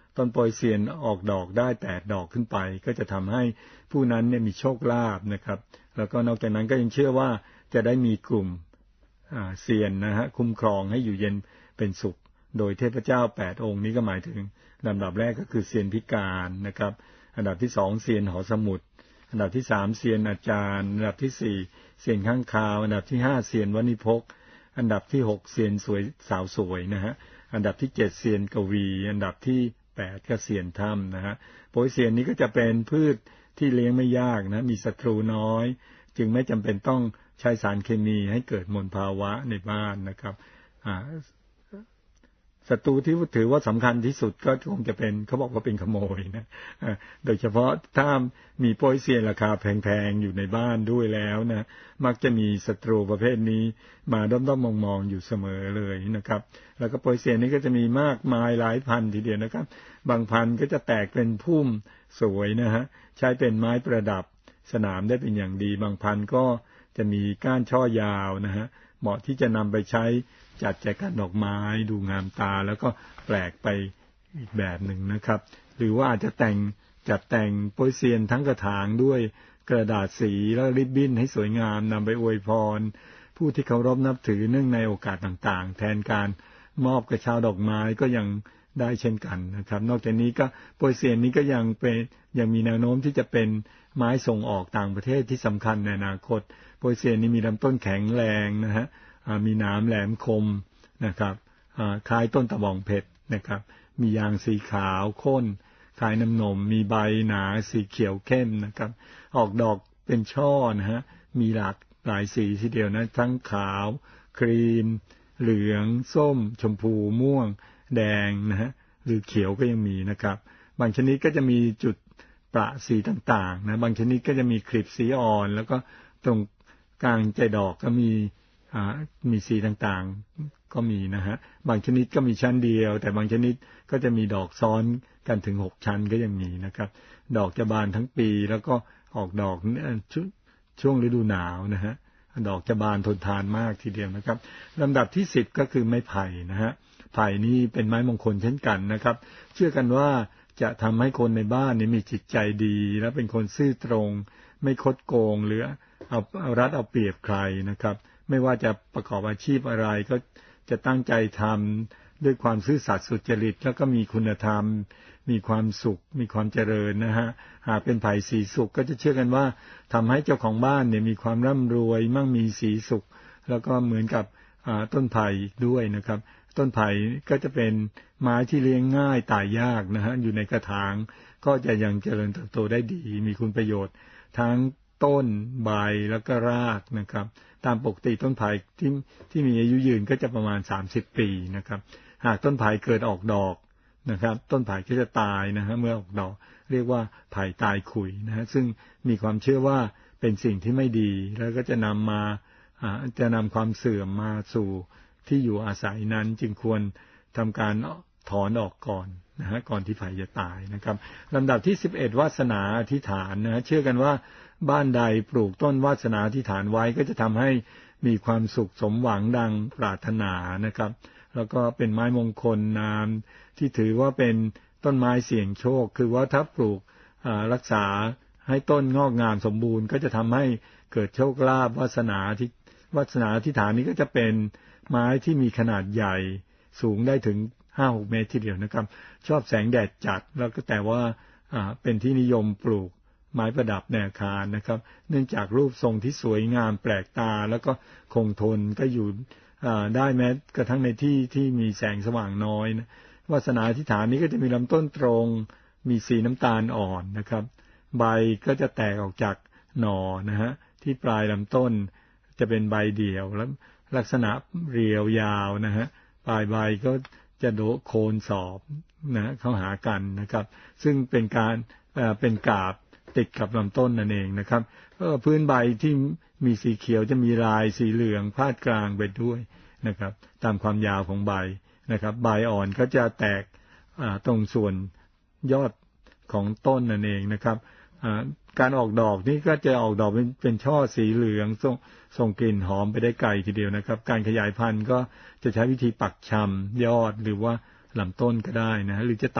ต้นโปยเซียนออกดอกได้แปดดอกขึ้นไปก็จะทำให้ผู้นั้นเนี่ยมีโชคลาภนะครับแล้วก็นอกจากนั้นก็ยังเชื่อว่าจะได้มีกลุ่มเซียนนะฮะคุ้มครองให้อยู่เย็นเป็นสุขโดยเทพเจ้าแปดองค์นี้ก็หมายถึงลำดับแรกก็คือเซียนพิการนะครับอันดับที่สองเซียนหอสมุดอันดับที่สามเซียนอาจารย์อันดับที่สี่เซียนข้างคาวอันดับที่ห้าเซียนวณิพกอันดับที่หกเซียนสวยสาวสวยนะฮะอันดับที่เจ็ดเซียนกวีอันดับที่แปดก็เซียนถ้ำนะฮะโปยเซียนนี้ก็จะเป็นพืชที่เลี้ยงไม่ยากนะมีศัตรูน้อยจึงไม่จำเป็นต้องใช้สารเคมีให้เกิดมลภาวะในบ้านนะครับอ่าศัตรูที่ถือว่าสำคัญที่สุดก็คงจะเป็นเขาบอกว่าเป็นขโมยนะโดยเฉพาะถ้ามีโปยเซียนราคาแพงๆอยู่ในบ้านด้วยแล้วนะมักจะมีศัตรูประเภทนี้มาด้อมๆมองๆอยู่เสมอเลยนะครับแล้วก็โปยเซียนนี้ก็จะมีมากมายหลายพันทีเดียวนะครับบางพันก็จะแตกเป็นพุ่มสวยนะฮะใช้เป็นไม้ประดับสนามได้เป็นอย่างดีบางพันก็จะมีก้านช่อยาวนะฮะเหมาะที่จะนำไปใช้จัดแจกันดอกไม้ดูงามตาแล้วก็แปลกไปอีกแบบหนึ่งนะครับหรือว่าอาจจะแต่งจัดแต่งโปยเซียนทั้งกระถางด้วยกระดาษสีแล้วริบบิ้นให้สวยงามนำไปอวยพรผู้ที่เคารพนับถือเนื่องในโอกาสต่างๆแทนการมอบกระเช้าดอกไม้ก็ยังได้เช่นกันนะครับนอกจากนี้ก็โปยเซียนนี้ก็ยังเป็นยังมีแนวโน้มที่จะเป็นไม้ส่งออกต่างประเทศที่สำคัญในอนาคตโปยเซียนนี้มีลำต้นแข็งแรงนะฮะมีหนามแหลมคมนะครับคล้ายต้นตะบองเพชรนะครับมียางสีขาวข้นคล้ายน้ำนมมีใบหนาสีเขียวเข้มนะครับออกดอกเป็นช่อนะฮะมีหลากหลายสีทีเดียวนะทั้งขาวครีมเหลืองส้มชมพูม่วงแดงนะฮะหรือเขียวก็ยังมีนะครับบางชนิดก็จะมีจุดประสีต่างๆนะบางชนิดก็จะมีคลิปสีอ่อนแล้วก็ตรงกลางใจดอกก็มีอ่ามีสีต่างๆก็มีนะฮะบางชนิดก็มีชั้นเดียวแต่บางชนิดก็จะมีดอกซ้อนกันถึงหกชั้นก็ยังมีนะครับดอกจะบานทั้งปีแล้วก็ออกดอกช่วงฤดูหนาวนะฮะดอกจะบานทนทานมากทีเดียวนะครับลำดับที่สิบก็คือไม้ไผ่นะฮะไผ่นี่เป็นไม้มงคลเช่นกันนะครับเชื่อกันว่าจะทำให้คนในบ้านนี้มีจิตใจดีและเป็นคนซื่อตรงไม่คดโกงหรือเอาเอารัดเอาเปรียบใครนะครับไม่ว่าจะประกอบอาชีพอะไรก็จะตั้งใจทำด้วยความซื่อสัตย์สุจริตแล้วก็มีคุณธรรมมีความสุขมีความเจริญนะฮะหากเป็นไผ่สีสุขก็จะเชื่อกันว่าทำให้เจ้าของบ้านเนี่ยมีความร่ำรวยมั่งมีสีสุขแล้วก็เหมือนกับต้นไผ่ด้วยนะครับต้นไผ่ก็จะเป็นไม้ที่เลี้ยงง่ายตายยากนะฮะอยู่ในกระถางก็จะยังเจริญเติบโตได้ดีมีคุณประโยชน์ทั้งต้นใบแล้วก็รากนะครับตามปกติต้นไผ่ที่ที่มีอายุยืนก็จะประมาณสามสิบปีนะครับหากต้นไผ่เกิดออกดอกนะครับต้นไผ่ก็จะตายนะฮะเมื่อออกดอกเรียกว่าไผ่ตายขุยนะฮะซึ่งมีความเชื่อว่าเป็นสิ่งที่ไม่ดีแล้วก็จะนำมาจะนำความเสื่อมมาสู่ที่อยู่อาศัยนั้นจึงควรทำการถอนออกก่อนนะฮะก่อนที่ไผ่จะตายนะครับลำดับที่สิบเอ็ดวาสนาอธิษฐานนะฮะเชื่อกันว่าบ้านใดปลูกต้นวาสนาอธิษฐานไว้ก็จะทำให้มีความสุขสมหวังดังปรารถนานะครับแล้วก็เป็นไม้มงคลนามที่ถือว่าเป็นต้นไม้เสี่ยงโชคคือว่าถ้าปลูกรักษาให้ต้นงอกงามสมบูรณ์ก็จะทำให้เกิดโชคลาภวาสนาที่วาสนาอธิษฐานนี้ก็จะเป็นไม้ที่มีขนาดใหญ่สูงได้ถึง ห้าหก เมตรทีเดียวนะครับชอบแสงแดดจัดแล้วก็แต่ว่าเป็นที่นิยมปลูกไม้ประดับในอาคารนะครับเนื่องจากรูปทรงที่สวยงามแปลกตาแล้วก็คงทนก็อยู่ได้แม้กระทั่งในที่ที่มีแสงสว่างน้อยนะวาสนาอธิษฐานนี้ก็จะมีลำต้นตรงมีสีน้ำตาลอ่อนนะครับใบก็จะแตกออกจากหน่อนะฮะที่ปลายลำต้นจะเป็นใบเดี่ยวแล้วลักษณะเรียวยาวนะฮะปลายใบก็จะโดโคนสอบนะเข้าหากันนะครับซึ่งเป็นการเป็นกาบติดกับลำต้นนั่นเองนะครับพื้นใบที่มีสีเขียวจะมีลายสีเหลืองพาดกลางไปด้วยนะครับตามความยาวของใบนะครับใบอ่อนก็จะแตกตรงส่วนยอดของต้นนั่นเองนะครับการออกดอกนี่ก็จะออกดอกเป็นเป็นช่อสีเหลืองส่งส่งกลิ่นหอมไปได้ไกลทีเดียวนะครับการขยายพันธุ์ก็จะใช้วิธีปักชำยอดหรือว่าลำต้นก็ได้นะหรือจะตัด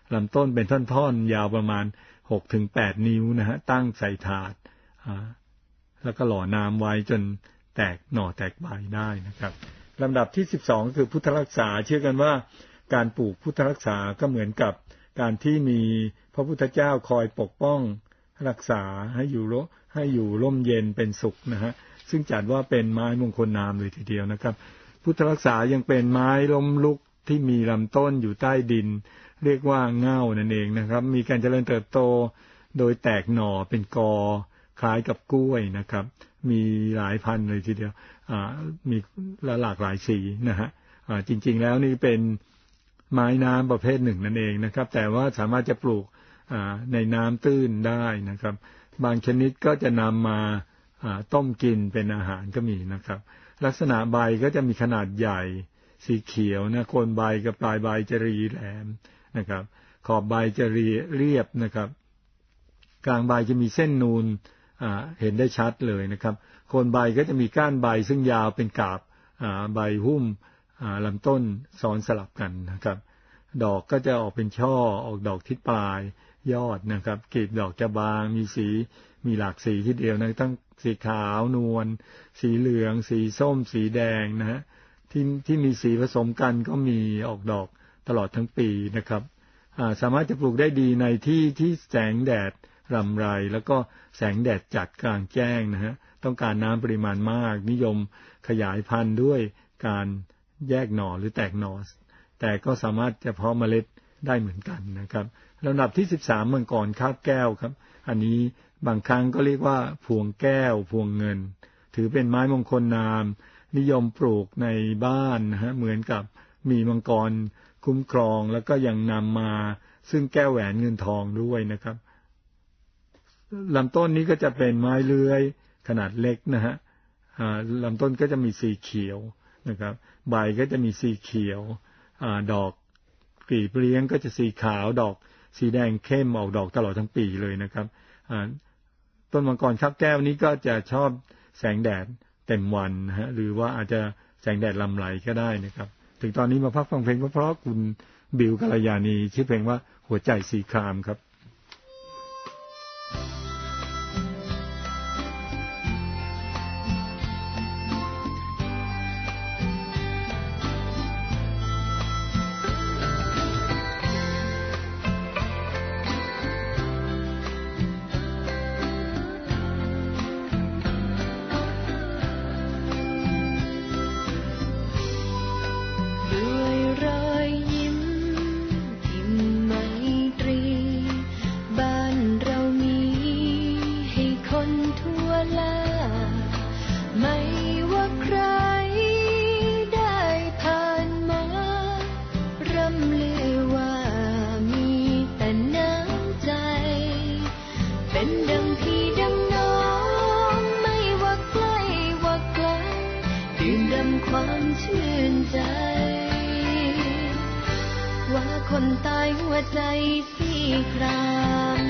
ลำต้นเป็นท่อนๆยาวประมาณ หกถึงแปด นิ้วนะฮะตั้งใส่ถาดแล้วก็หล่อน้ำไว้จนแตกหน่อแตกใบได้นะครับลำดับที่สิบสองคือพุทธรักษาเชื่อกันว่าการปลูกพุทธรักษาก็เหมือนกับการที่มีพระพุทธเจ้าคอยปกป้องรักษาให้อยู่ให้อยู่ร่มเย็นเป็นสุขนะฮะซึ่งจัดว่าเป็นไม้มงคลนามเลยทีเดียวนะครับพุทธรักษายังเป็นไม้ล้มลุกที่มีลำต้นอยู่ใต้ดินเรียกว่าเง่านั่นเองนะครับมีการเจริญเติบโตโดยแตกหน่อเป็นกอคล้ายกับกล้วยนะครับมีหลายพันเลยทีเดียวมีหลากหลายสีนะฮะจริงๆแล้วนี่เป็นไม้น้ำประเภทหนึ่งนั่นเองนะครับแต่ว่าสามารถจะปลูกในน้ำตื้นได้นะครับบางชนิดก็จะนำมาต้มกินเป็นอาหารก็มีนะครับลักษณะใบก็จะมีขนาดใหญ่สีเขียวนะโคนใบกับปลายใบจะรีแหลมนะครับขอบใบจะรีเรียบนะครับกลางใบจะมีเส้นนูนเห็นได้ชัดเลยนะครับโคนใบก็จะมีก้านใบซึ่งยาวเป็นกาบใบหุ้มลำต้นซ้อนสลับกันนะครับดอกก็จะออกเป็นช่อออกดอกที่ปลายยอดนะครับกลีบดอกจะบางมีสีมีหลากสีทีเดียวนะทั้งสีขาวนวลสีเหลืองสีส้มสีแดงนะฮะที่ที่มีสีผสมกันก็มีออกดอกตลอดทั้งปีนะครับสามารถจะปลูกได้ดีในที่ที่แสงแดดรำไรแล้วก็แสงแดดจัดกลางแจ้งนะฮะต้องการน้ำปริมาณมากนิยมขยายพันธุ์ด้วยการแยกหน่อหรือแตกหน่อแต่ก็สามารถจะเพาะเมล็ดได้เหมือนกันนะครับลำดับที่สิบสามมังกรคาบแก้วครับอันนี้บางครั้งก็เรียกว่าพวงแก้วพวงเงินถือเป็นไม้มงคลนามนิยมปลูกในบ้านนะฮะเหมือนกับมีมังกรคุ้มครองแล้วก็ยังนำมาซึ่งแก้วแหวนเงินทองด้วยนะครับลำต้นนี้ก็จะเป็นไม้เลื้อยขนาดเล็กนะฮะลำต้นก็จะมีสีเขียวนะครับใบก็จะมีสีเขียวดอกกลีบเลี้ยงก็จะสีขาวดอกสีแดงเข้มออกดอกตลอดทั้งปีเลยนะครับต้นมังกรคาบแก้วนี้ก็จะชอบแสงแดดเต็มวันนะฮะหรือว่าอาจจะแสงแดดลำไหลก็ได้นะครับถึงตอนนี้มาพักฟังเพลงเพราะๆคุณบิวกัลยาณีชื่อเพลงว่าหัวใจสีครามครับคนตายหัวใจสีคราม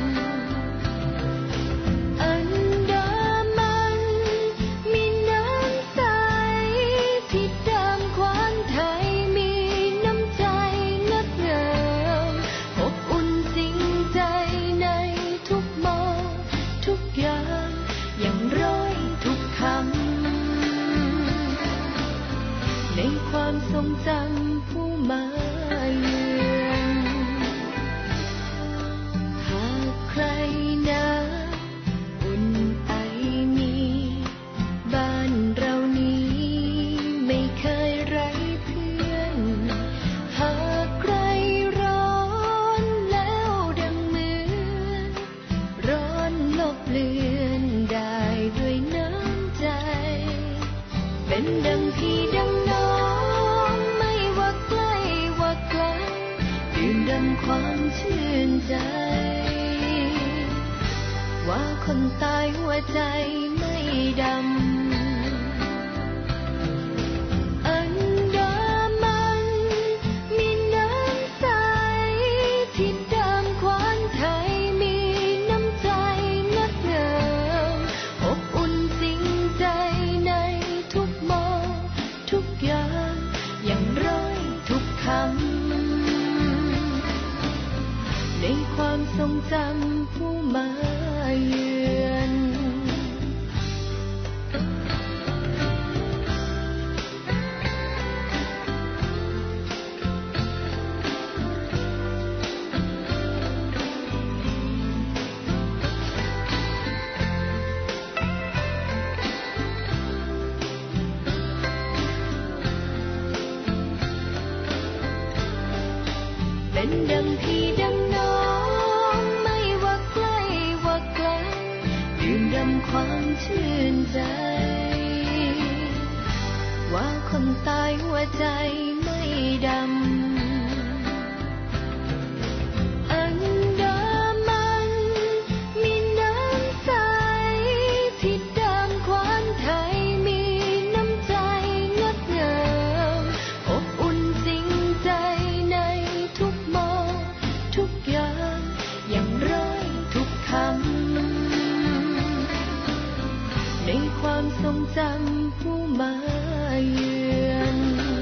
อันดามันมีน้ำใสที่ดำขวานไทยมีน้ำใจงดงามอบอุ่นสิ่งใจในทุกมองทุกอย่างอย่างร้อยทุกคำในความทรงจำผู้มาว่าคนตายหัวใจไม่ดำอันดามันมีน้ำใสที่ดำขวานไทยมีน้ำใจงดงามอบอุ่นสิ่งใจในทุกมองทุกอย่างอย่างร้อยทุกคำความทรงจำผู้มาเยือนเป็นดังพี่ดังน้องไม่ว่าใกล้ว่าไกลดื่มด่ำความชื่นใจว่าคนตายหัวใจไม่ดำอันดามันมีน้ำใสที่ดำขวานไทยมีน้ำใจงดงามอบอุ่นจริงใจในทุกมองทุกอย่างอย่างร้อยทุกคำในความทรงจำผู้มาเยือน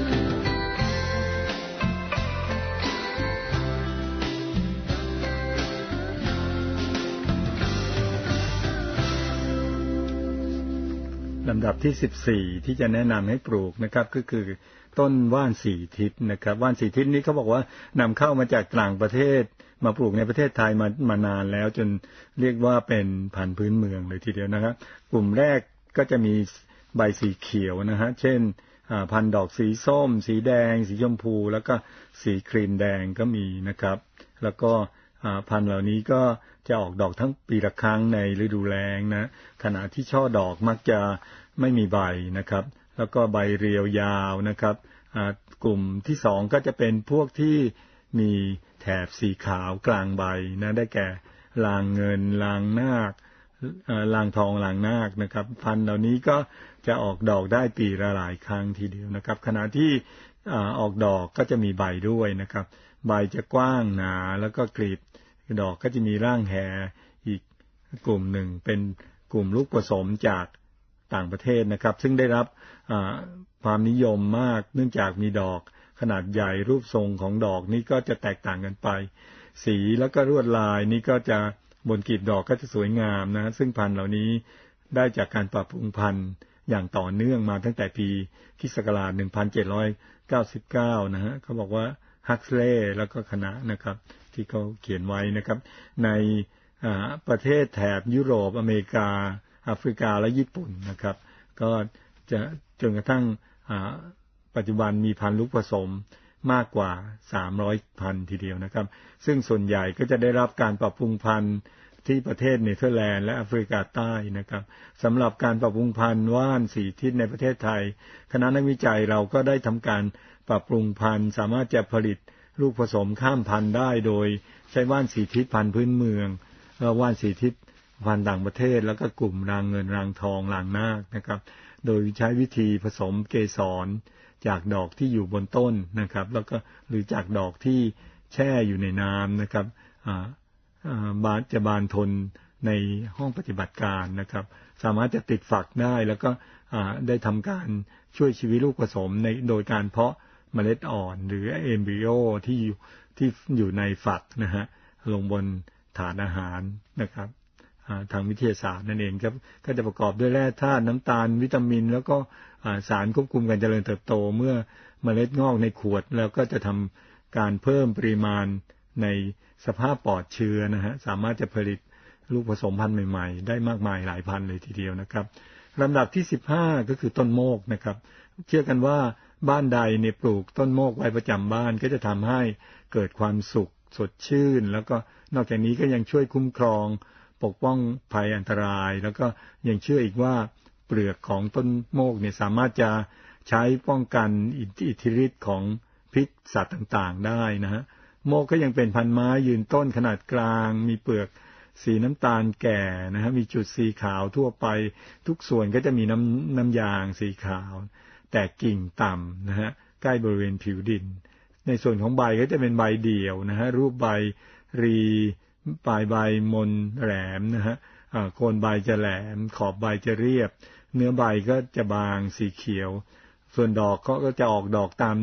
ลำดับที่สิบสี่ที่จะแนะนำให้ปลูกนะครับก็คือต้นว่านสีทิศนะครับว่านสีทิศนี้เขาบอกว่านำเข้ามาจากต่างประเทศมาปลูกในประเทศไทยมามานานแล้วจนเรียกว่าเป็นพันธุ์พื้นเมืองเลยทีเดียวนะครับกลุ่มแรกก็จะมีใบสีเขียวนะฮะเช่นพันธุ์ดอกสีส้มสีแดงสีชมพูแล้วก็สีครีมแดงก็มีนะครับแล้วก็พันธุ์เหล่านี้ก็จะออกดอกทั้งปีละครั้งในฤดูแล้งนะขณะที่ช่อดอกมักจะไม่มีใบนะครับแล้วก็ใบเรียวยาวนะครับกลุ่มที่สองก็จะเป็นพวกที่มีแถบสีขาวกลางใบนะได้แก่ลางเงินลางนาคลางทองลางนาคนะครับพันธุ์เหล่านี้ก็จะออกดอกได้ปีละหลายครั้งทีเดียวนะครับขณะที่ออกดอกก็จะมีใบด้วยนะครับใบจะกว้างหนาแล้วก็กลีบดอกก็จะมีร่างแหอีกกลุ่มหนึ่งเป็นกลุ่มลูกผสมจากต่างประเทศนะครับซึ่งได้รับความนิยมมากเนื่องจากมีดอกขนาดใหญ่รูปทรงของดอกนี้ก็จะแตกต่างกันไปสีแล้วก็ลวดลายนี้ก็จะบนกลีบดอกก็จะสวยงามนะซึ่งพันธุ์เหล่านี้ได้จากการปรับปรุงพันธุ์อย่างต่อเนื่องมาตั้งแต่ปีค.ศ. หนึ่งพันเจ็ดร้อยเก้าสิบเก้านะฮะเขาบอกว่าฮักเลย์แล้วก็คณะนะครับที่เขาเขียนไว้นะครับในประเทศแถบยุโรปอเมริกาแอฟริกาและญี่ปุ่นนะครับก็จะจนกระทั่งปัจจุบันมีพันธุ์ลูกผสมมากกว่าสามร้อยพันธุ์ทีเดียวนะครับซึ่งส่วนใหญ่ก็จะได้รับการปรับปรุงพันธุ์ที่ประเทศเนเธอร์แลนด์และแอฟริกาใต้นะครับสำหรับการปรับปรุงพันธุ์ว่านสีทิศในประเทศไทยคณะนักวิจัยเราก็ได้ทำการปรับปรุงพันธุ์สามารถจะผลิตลูกผสมข้ามพันธุ์ได้โดยใช้ว่านสีทิศพันธุ์พื้นเมืองและว่านสีทิศพันธุ์ต่างประเทศแล้วก็กลุ่มรางเงินรางทองรางนาคนะครับโดยใช้วิธีผสมเกสรจากดอกที่อยู่บนต้นนะครับแล้วก็หรือจากดอกที่แช่อยู่ในน้ำนะครับบานจะบานทนในห้องปฏิบัติการนะครับสามารถจะติดฝักได้แล้วก็ได้ทำการช่วยชีวิตลูกผสมในโดยการเพาะเมล็ดอ่อนหรือเอมบริโอที่อยู่ที่อยู่ในฝักนะฮะลงบนฐานอาหารนะครับทางวิทยาศาสตร์นั่นเองครับก็จะประกอบด้วยแร่ธาตุน้ำตาลวิตามินแล้วก็สารควบคุมการเจริญเติบโตเมื่อเมล็ดงอกในขวดแล้วก็จะทำการเพิ่มปริมาณในสภาพปลอดเชื้อนะฮะสามารถจะผลิตลูกผสมพันธุ์ใหม่ๆได้มากมายหลายพันเลยทีเดียวนะครับลำดับที่สิบห้าก็คือต้นโมกนะครับเชื่อกันว่าบ้านใดเนี่ยปลูกต้นโมกไว้ประจำบ้านก็จะทำให้เกิดความสุขสดชื่นแล้วก็นอกจากนี้ก็ยังช่วยคุ้มครองปกป้องภัยอันตรายแล้วก็ยังเชื่ออีกว่าเปลือกของต้นโมกเนี่ยสามารถจะใช้ป้องกันอิทธิฤทธิ์ของพิษสัตว์ต่างๆได้นะฮะโมกก็ยังเป็นพันไม้ยืนต้นขนาดกลางมีเปลือกสีน้ำตาลแก่นะฮะมีจุดสีขาวทั่วไปทุกส่วนก็จะมีน้ำน้ำยางสีขาวแต่กิ่งต่ำนะฮะใกล้บริเวณผิวดินในส่วนของใบก็จะเป็นใบเดี่ยวนะฮะรูปใบรีปลายใบมนแหลมนะฮะโคนใบจะแหลมขอบใบจะเรียบเนื้อใบก็จะบางสีเขียวส่วนดอกก็จะออกดอกตาม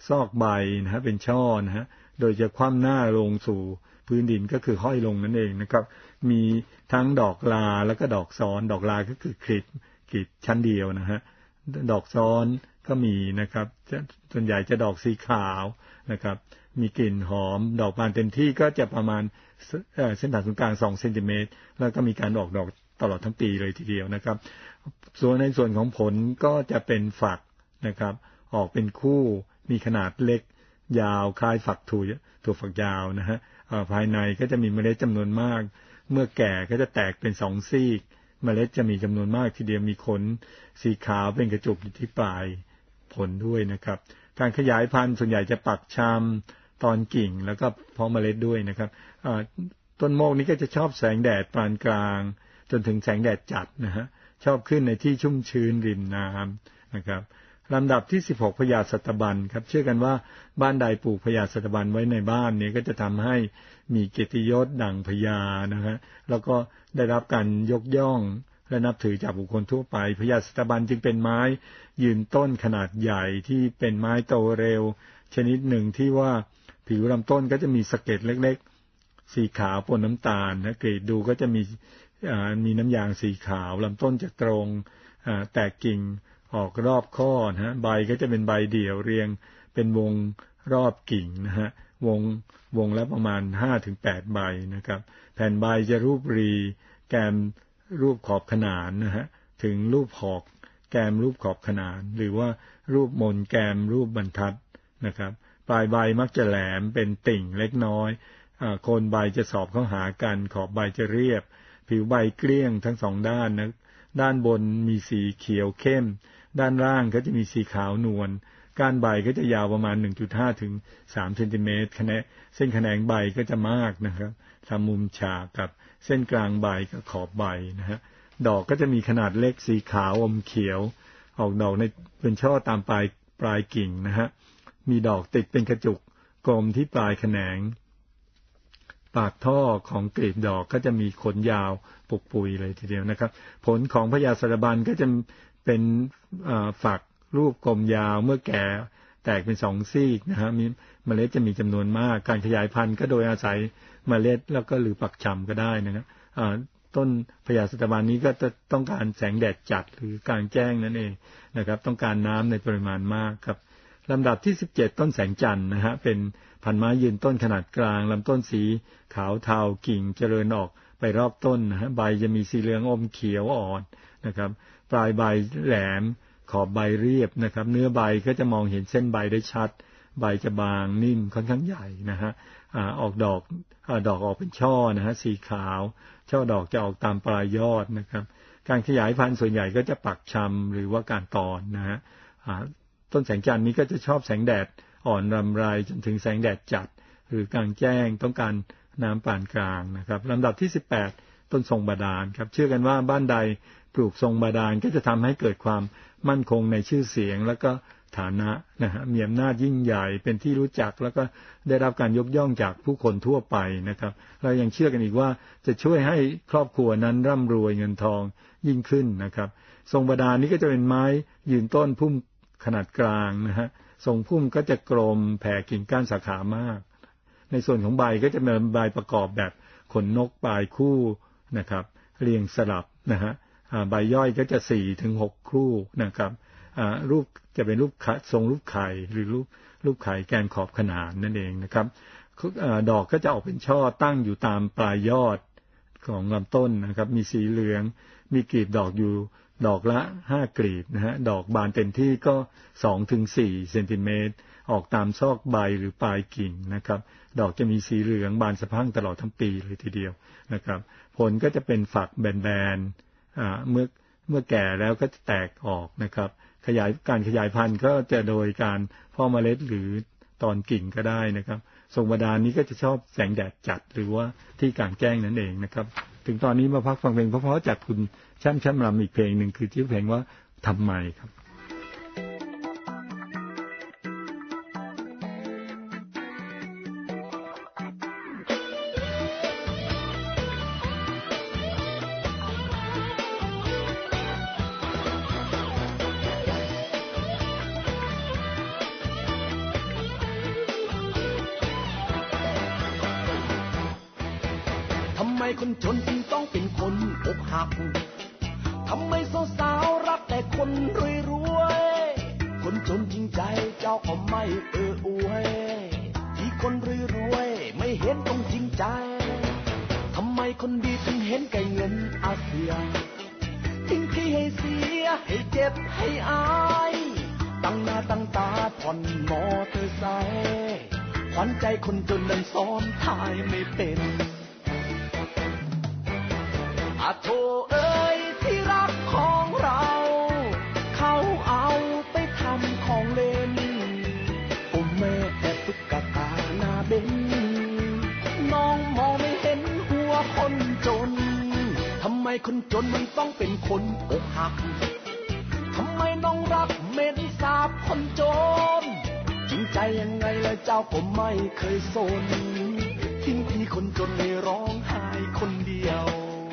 ซอกใบนะฮะเป็นช่อนะฮะโดยจะคว่ำหน้าลงสู่พื้นดินก็คือห้อยลงนั่นเองนะครับมีทั้งดอกลาแล้วก็ดอกซ้อนดอกลาก็คือกลีบกลีบชั้นเดียวนะฮะดอกซ้อนก็มีนะครับส่วนใหญ่จะดอกสีขาวนะครับมีกลิ่นหอมดอกบานเต็มที่ก็จะประมาณเส้นผ่าศูนย์กลางสองเซนติเมตรแล้วก็มีการออกดอกตลอดทั้งปีเลยทีเดียวนะครับส่วนในส่วนของผลก็จะเป็นฝักนะครับออกเป็นคู่มีขนาดเล็กยาวคล้ายฝักถั่วถั่วฝักยาวนะฮะภายในก็จะมีเมล็ดจำนวนมากเมื่อแก่ก็จะแตกเป็นสองซีกเมล็ดจะมีจำนวนมากทีเดียวมีขนสีขาวเป็นกระจุกอยู่ที่ปลายผลด้วยนะครับการขยายพันธุ์ส่วนใหญ่จะปักชำตอนกิ่งแล้วก็เพาะเมล็ดด้วยนะครับต้นโมกนี้ก็จะชอบแสงแดดปานกลางจนถึงแสงแดดจัดนะฮะชอบขึ้นในที่ชุ่มชื้นริมน้ำนะครับลำดับที่สิบหกพญาสัตบันครับเชื่อกันว่าบ้านใดปลูกพญาสัตบันไว้ในบ้านนี้ก็จะทำให้มีเกียรติยศดั่งพญานะฮะแล้วก็ได้รับการยกย่องและนับถือจากบุคคลทั่วไปพญาสัตบันจึงเป็นไม้ยืนต้นขนาดใหญ่ที่เป็นไม้โตเร็วชนิดหนึ่งที่ว่าผิวลำต้นก็จะมีสะเก็ดเล็กๆสีขาวปนน้ำตาลนะกรีดดูก็จะมีมีน้ำยางสีขาวลำต้นจะตรงแตกกิ่งออกรอบข้อนะฮะใบก็จะเป็นใบเดี่ยวเรียงเป็นวงรอบกิ่งนะฮะวงวงละประมาณ ห้าถึงแปด ใบนะครับแผ่นใบจะรูปรีแกมรูปขอบขนานนะฮะถึงรูปหอกแกมรูปขอบขนานหรือว่ารูปมนแกมรูปบรรทัดนะครับปลายใบมักจะแหลมเป็นติ่งเล็กน้อยโคนใบจะสอบเข้าหากันขอบใบจะเรียบผิวใบเกลี้ยงทั้งสองด้านนะด้านบนมีสีเขียวเข้มด้านล่างก็จะมีสีขาวนวลก้านใบก็จะยาวประมาณ หนึ่งจุดห้า ถึงสามเซนติเมตรแขนงเส้นแขนงใบก็จะมากนะครับทำมุมฉากกับเส้นกลางใบกับขอบใบนะฮะดอกก็จะมีขนาดเล็กสีขาวอมเขียวออกดอกในเป็นช่อตามปลายปลายกิ่งนะฮะมีดอกติดเป็นกระจุกกลมที่ปลายแขนงปากท่อของกลีบดอกก็จะมีขนยาวปุกปุยเลยทีเดียวนะครับผลของพญาสัตบันก็จะเป็นฝักรูปกลมยาวเมื่อแก่แตกเป็นสองซีกนะฮะมีเมล็ดจะมีจำนวนมากการขยายพันธุ์ก็โดยอาศัยเมล็ดแล้วก็หรือปักชำก็ได้นะครับต้นพญาสัตบันนี้ก็จะต้องการแสงแดดจัดหรือกลางแจ้งนั่นเองนะครับต้องการน้ำในปริมาณมากครับลำดับที่สิบเจ็ดต้นแสงจันทร์นะฮะเป็นพันไม้ยืนต้นขนาดกลางลำต้นสีขาวเทากิ่งเจริญออกไปรอบต้นนะฮะใบจะมีสีเหลืองอมเขียวอ่อนนะครับปลายใบแหลมขอบใบเรียบนะครับเนื้อใบก็จะมองเห็นเส้นใบได้ชัดใบจะบางนิ่มค่อนข้างใหญ่นะฮะออกดอกดอกออกเป็นช่อนะฮะสีขาวช่อดอกจะออกตามปลายยอดนะครับการขยายพันธุ์ส่วนใหญ่ก็จะปักชำหรือว่าการตอนนะฮะต้นแสงจันทร์นี้ก็จะชอบแสงแดดอ่อนรำไรจนถึงแสงแดดจัดหรือกลางแจ้งต้องการน้ำปานกลางนะครับลำดับที่สิบแปดต้นทรงบาดาลครับเชื่อกันว่าบ้านใดปลูกทรงบาดาลก็จะทำให้เกิดความมั่นคงในชื่อเสียงแล้วก็ฐานะนะฮะมีอำนาจยิ่งใหญ่เป็นที่รู้จักแล้วก็ได้รับการยกย่องจากผู้คนทั่วไปนะครับเรายังเชื่อกันอีกว่าจะช่วยให้ครอบครัวนั้นร่ำรวยเงินทองยิ่งขึ้นนะครับทรงบาดาลนี้ก็จะเป็นไม้ยืนต้นพุ่มขนาดกลางนะฮะทรงพุ่มก็จะกลมแผ่กิ่งก้านสาขามากในส่วนของใบก็จะเป็นใบประกอบแบบขนนกปลายคู่นะครับเรียงสลับนะฮะใบย่อยก็จะ สี่ถึงหก คู่นะครับรูปจะเป็นรูปทรงรูปไข่หรือรูปรูปไข่แกนขอบขนานนั่นเองนะครับดอกก็จะออกเป็นช่อตั้งอยู่ตามปลายยอดของลำต้นนะครับมีสีเหลืองมีกลีบดอกอยู่ดอกละห้ากลีบนะฮะดอกบานเต็มที่ก็ สองถึงสี่ เซนติเมตรออกตามซอกใบหรือปลายกิ่งนะครับดอกจะมีสีเหลืองบานสะพรั่งตลอดทั้งปีเลยทีเดียวนะครับผลก็จะเป็นฝักแบนๆเมื่อเมื่อแก่แล้วก็จะแตกออกนะครับขยายการขยายพันธุ์ก็จะโดยการเพาะเมล็ดหรือตอนกิ่งก็ได้นะครับทรงบาดาลนี้ก็จะชอบแสงแดดจัดหรือว่าที่กลางแจ้งนั่นเองนะครับถึงตอนนี้มาพักฟังเพลงเพราะๆจากคุณแช่มแช่มรำอีกเพลงหนึ่งคือชื่อเพลงว่าทำไมครับทคนจนจึงต้องเป็นคนอกหักทำไมสาวๆรักแต่คนรวยๆคนจนจริงใจเจ้าก็ไม่เอออวยที่คนรวยๆไม่เห็นต้องจริงใจทำไมคนดีถึงเห็นแก่เงินอาเซียทิ้งที่ให้เสียให้เจ็บให้อายตั้งหน้าตั้งตาผ่อนมอเตอร์ไซค์ขวัญใจคนจนนั้นซ้อนท้ายไม่เป็นอาโธ่เอ้ยที่รักของเราเขาเอาไปทำของเล่นโอ้แม่แอบตุ๊กตาหน้าเบนน้องมองไม่เห็นหัวคนจนทำไมคนจนมันต้องเป็นคนอกหักทำไมน้องรักเม็ดสาบคนจนจริงใจยังไงแล้วเจ้าก็ไม่เคยสนทิ้งพี่คนจนให้ร้องไห้คนเดียว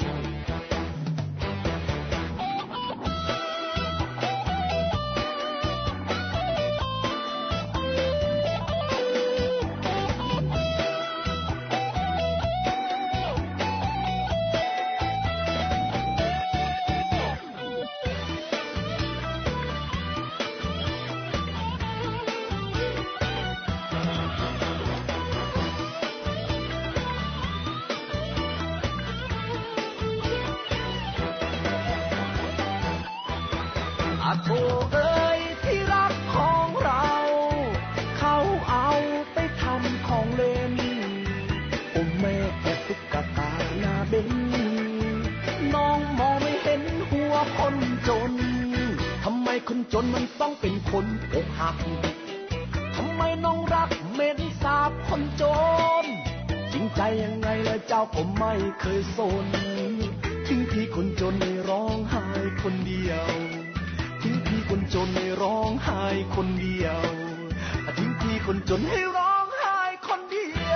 อาโธ่เอ้ยที่รักของเราเขาเอาไปทำของเล่นโอ้แม่แอบตุ๊กตาหน้าเบนน้องมองไม่เห็นหัวคนจนทำไมคนจนมันต้องเป็นคนอกหักทำไมน้องรักเม็ดสาบคนจนจริงใจยังไงแล้วเจ้าก็ไม่เคยสนทิ้งพี่คนจนให้ร้องไห้คนเดียวทิ้งพี่คนจนให้ร้องไห้คนเดียวทิ้งพี่คนจนให้ร้องไห้คนเดียว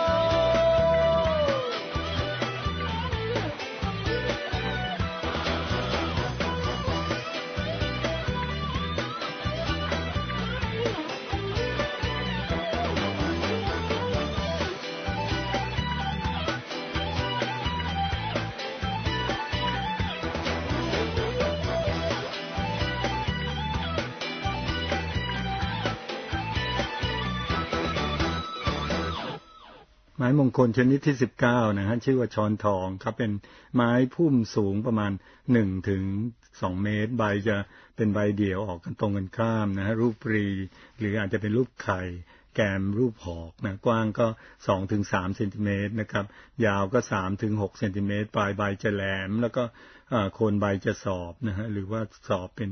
ไม้มงคลชนิดที่สิบเก้านะฮะชื่อว่าช้อนทองครับเป็นไม้พุ่มสูงประมาณหนึ่งถึงสองเมตรใบจะเป็นใบเดี่ยวออกกันตรงกันข้ามนะฮะรูปปรีหรืออาจจะเป็นรูปไข่แกมรูปหอกนะกว้างก็สองถึงสามเซนติเมตรนะครับยาวก็สามถึงหกเซนติเมตรปลายใบจะแหลมแล้วก็โคนใบจะสอบนะฮะหรือว่าสอบเป็น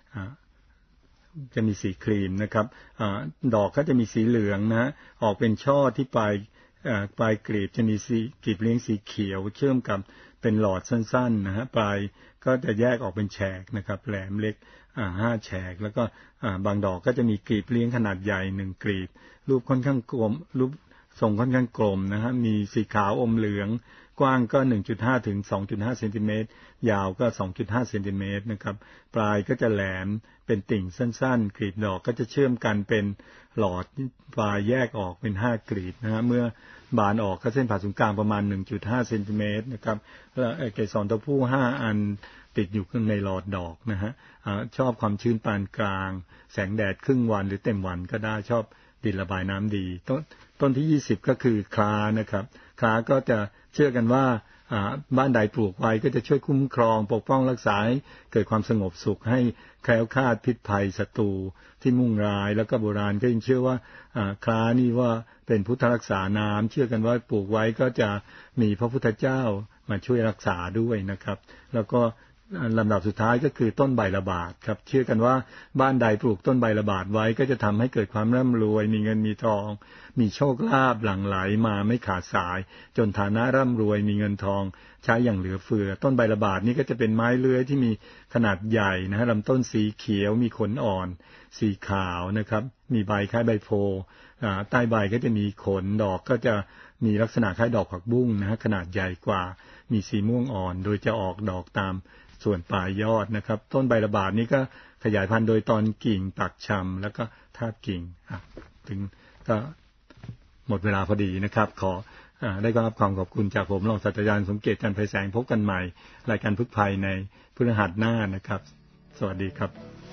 จะมีสีครีมนะครับอดอกก็จะมีสีเหลืองนะฮะออกเป็นช่อที่ปลายปลายกลีบจะมีสีกลีบเลี้ยงสีเขียวเชื่อมกับเป็นหลอดสั้นๆนะฮะปลายก็จะแยกออกเป็นแฉกนะครับแหลมเล็กห้าแฉกแล้วก็บางดอกก็จะมีกลีบเลี้ยงขนาดใหญ่หนึ่งกลีบรูปค่อนข้างกลมรูปทรงค่อนข้างกลมนะฮะมีสีขาวอมเหลืองกว้างก็ หนึ่งจุดห้า ถึง สองจุดห้า เซนติเมตรยาวก็ สองจุดห้า เซนติเมตรนะครับปลายก็จะแหลมเป็นติ่งสั้นๆกลีบดอกก็จะเชื่อมกันเป็นหลอดปลายแยกออกเป็นห้ากลีบนะฮะเมื่อบานออกก็เส้นผ่าศูนย์กลางประมาณ หนึ่งจุดห้า เซนติเมตรนะครับแล้วเกสรตัวผู้ห้าอันติดอยู่ในหลอดดอกนะฮะชอบความชื้นปานกลางแสงแดดครึ่งวันหรือเต็มวันก็ได้ชอบดินระบายน้ำดีต้นต้นที่ยี่สิบก็คือคลานะครับคลาก็จะเชื่อกันว่าบ้านใดปลูกไว้ก็จะช่วยคุ้มครองปกป้องรักษาให้เกิดความสงบสุขให้แคล้วคลาดพิษภัยศัตรูที่มุ่งร้ายแล้วก็โบราณก็ยังเชื่อว่าคลานี่ว่าเป็นพุทธรักษาน้ำเชื่อกันว่าปลูกไว้ก็จะมีพระพุทธเจ้ามาช่วยรักษาด้วยนะครับแล้วก็ลำดับสุดท้ายก็คือต้นใบระบาดครับเชื่อกันว่าบ้านใดปลูกต้นใบระบาดไว้ก็จะทำให้เกิดความร่ำรวยมีเงินมีทองมีโชคลาภหลั่งไหลมาไม่ขาดสายจนฐานะร่ำรวยมีเงินทองใช้อย่างเหลือเฟือต้นใบระบาดนี้ก็จะเป็นไม้เลื้อยที่มีขนาดใหญ่นะฮะลำต้นสีเขียวมีขนอ่อนสีขาวนะครับมีใบคล้ายใบโพใต้ใบก็จะมีขนดอกก็จะมีลักษณะคล้ายดอกผักบุ้งนะฮะขนาดใหญ่กว่ามีสีม่วงอ่อนโดยจะออกดอกตามส่วนปลายยอดนะครับต้นใบระบาดนี้ก็ขยายพันธุ์โดยตอนกิ่งปักชำแล้วก็ทาบกิ่งถึงก็หมดเวลาพอดีนะครับขอได้รับความขอบคุณจากผมรองศาสตราจารย์สมเกียรติจันทร์ไพแสงพบกันใหม่รายการพึกภัยในพฤหัสหน้านะครับสวัสดีครับ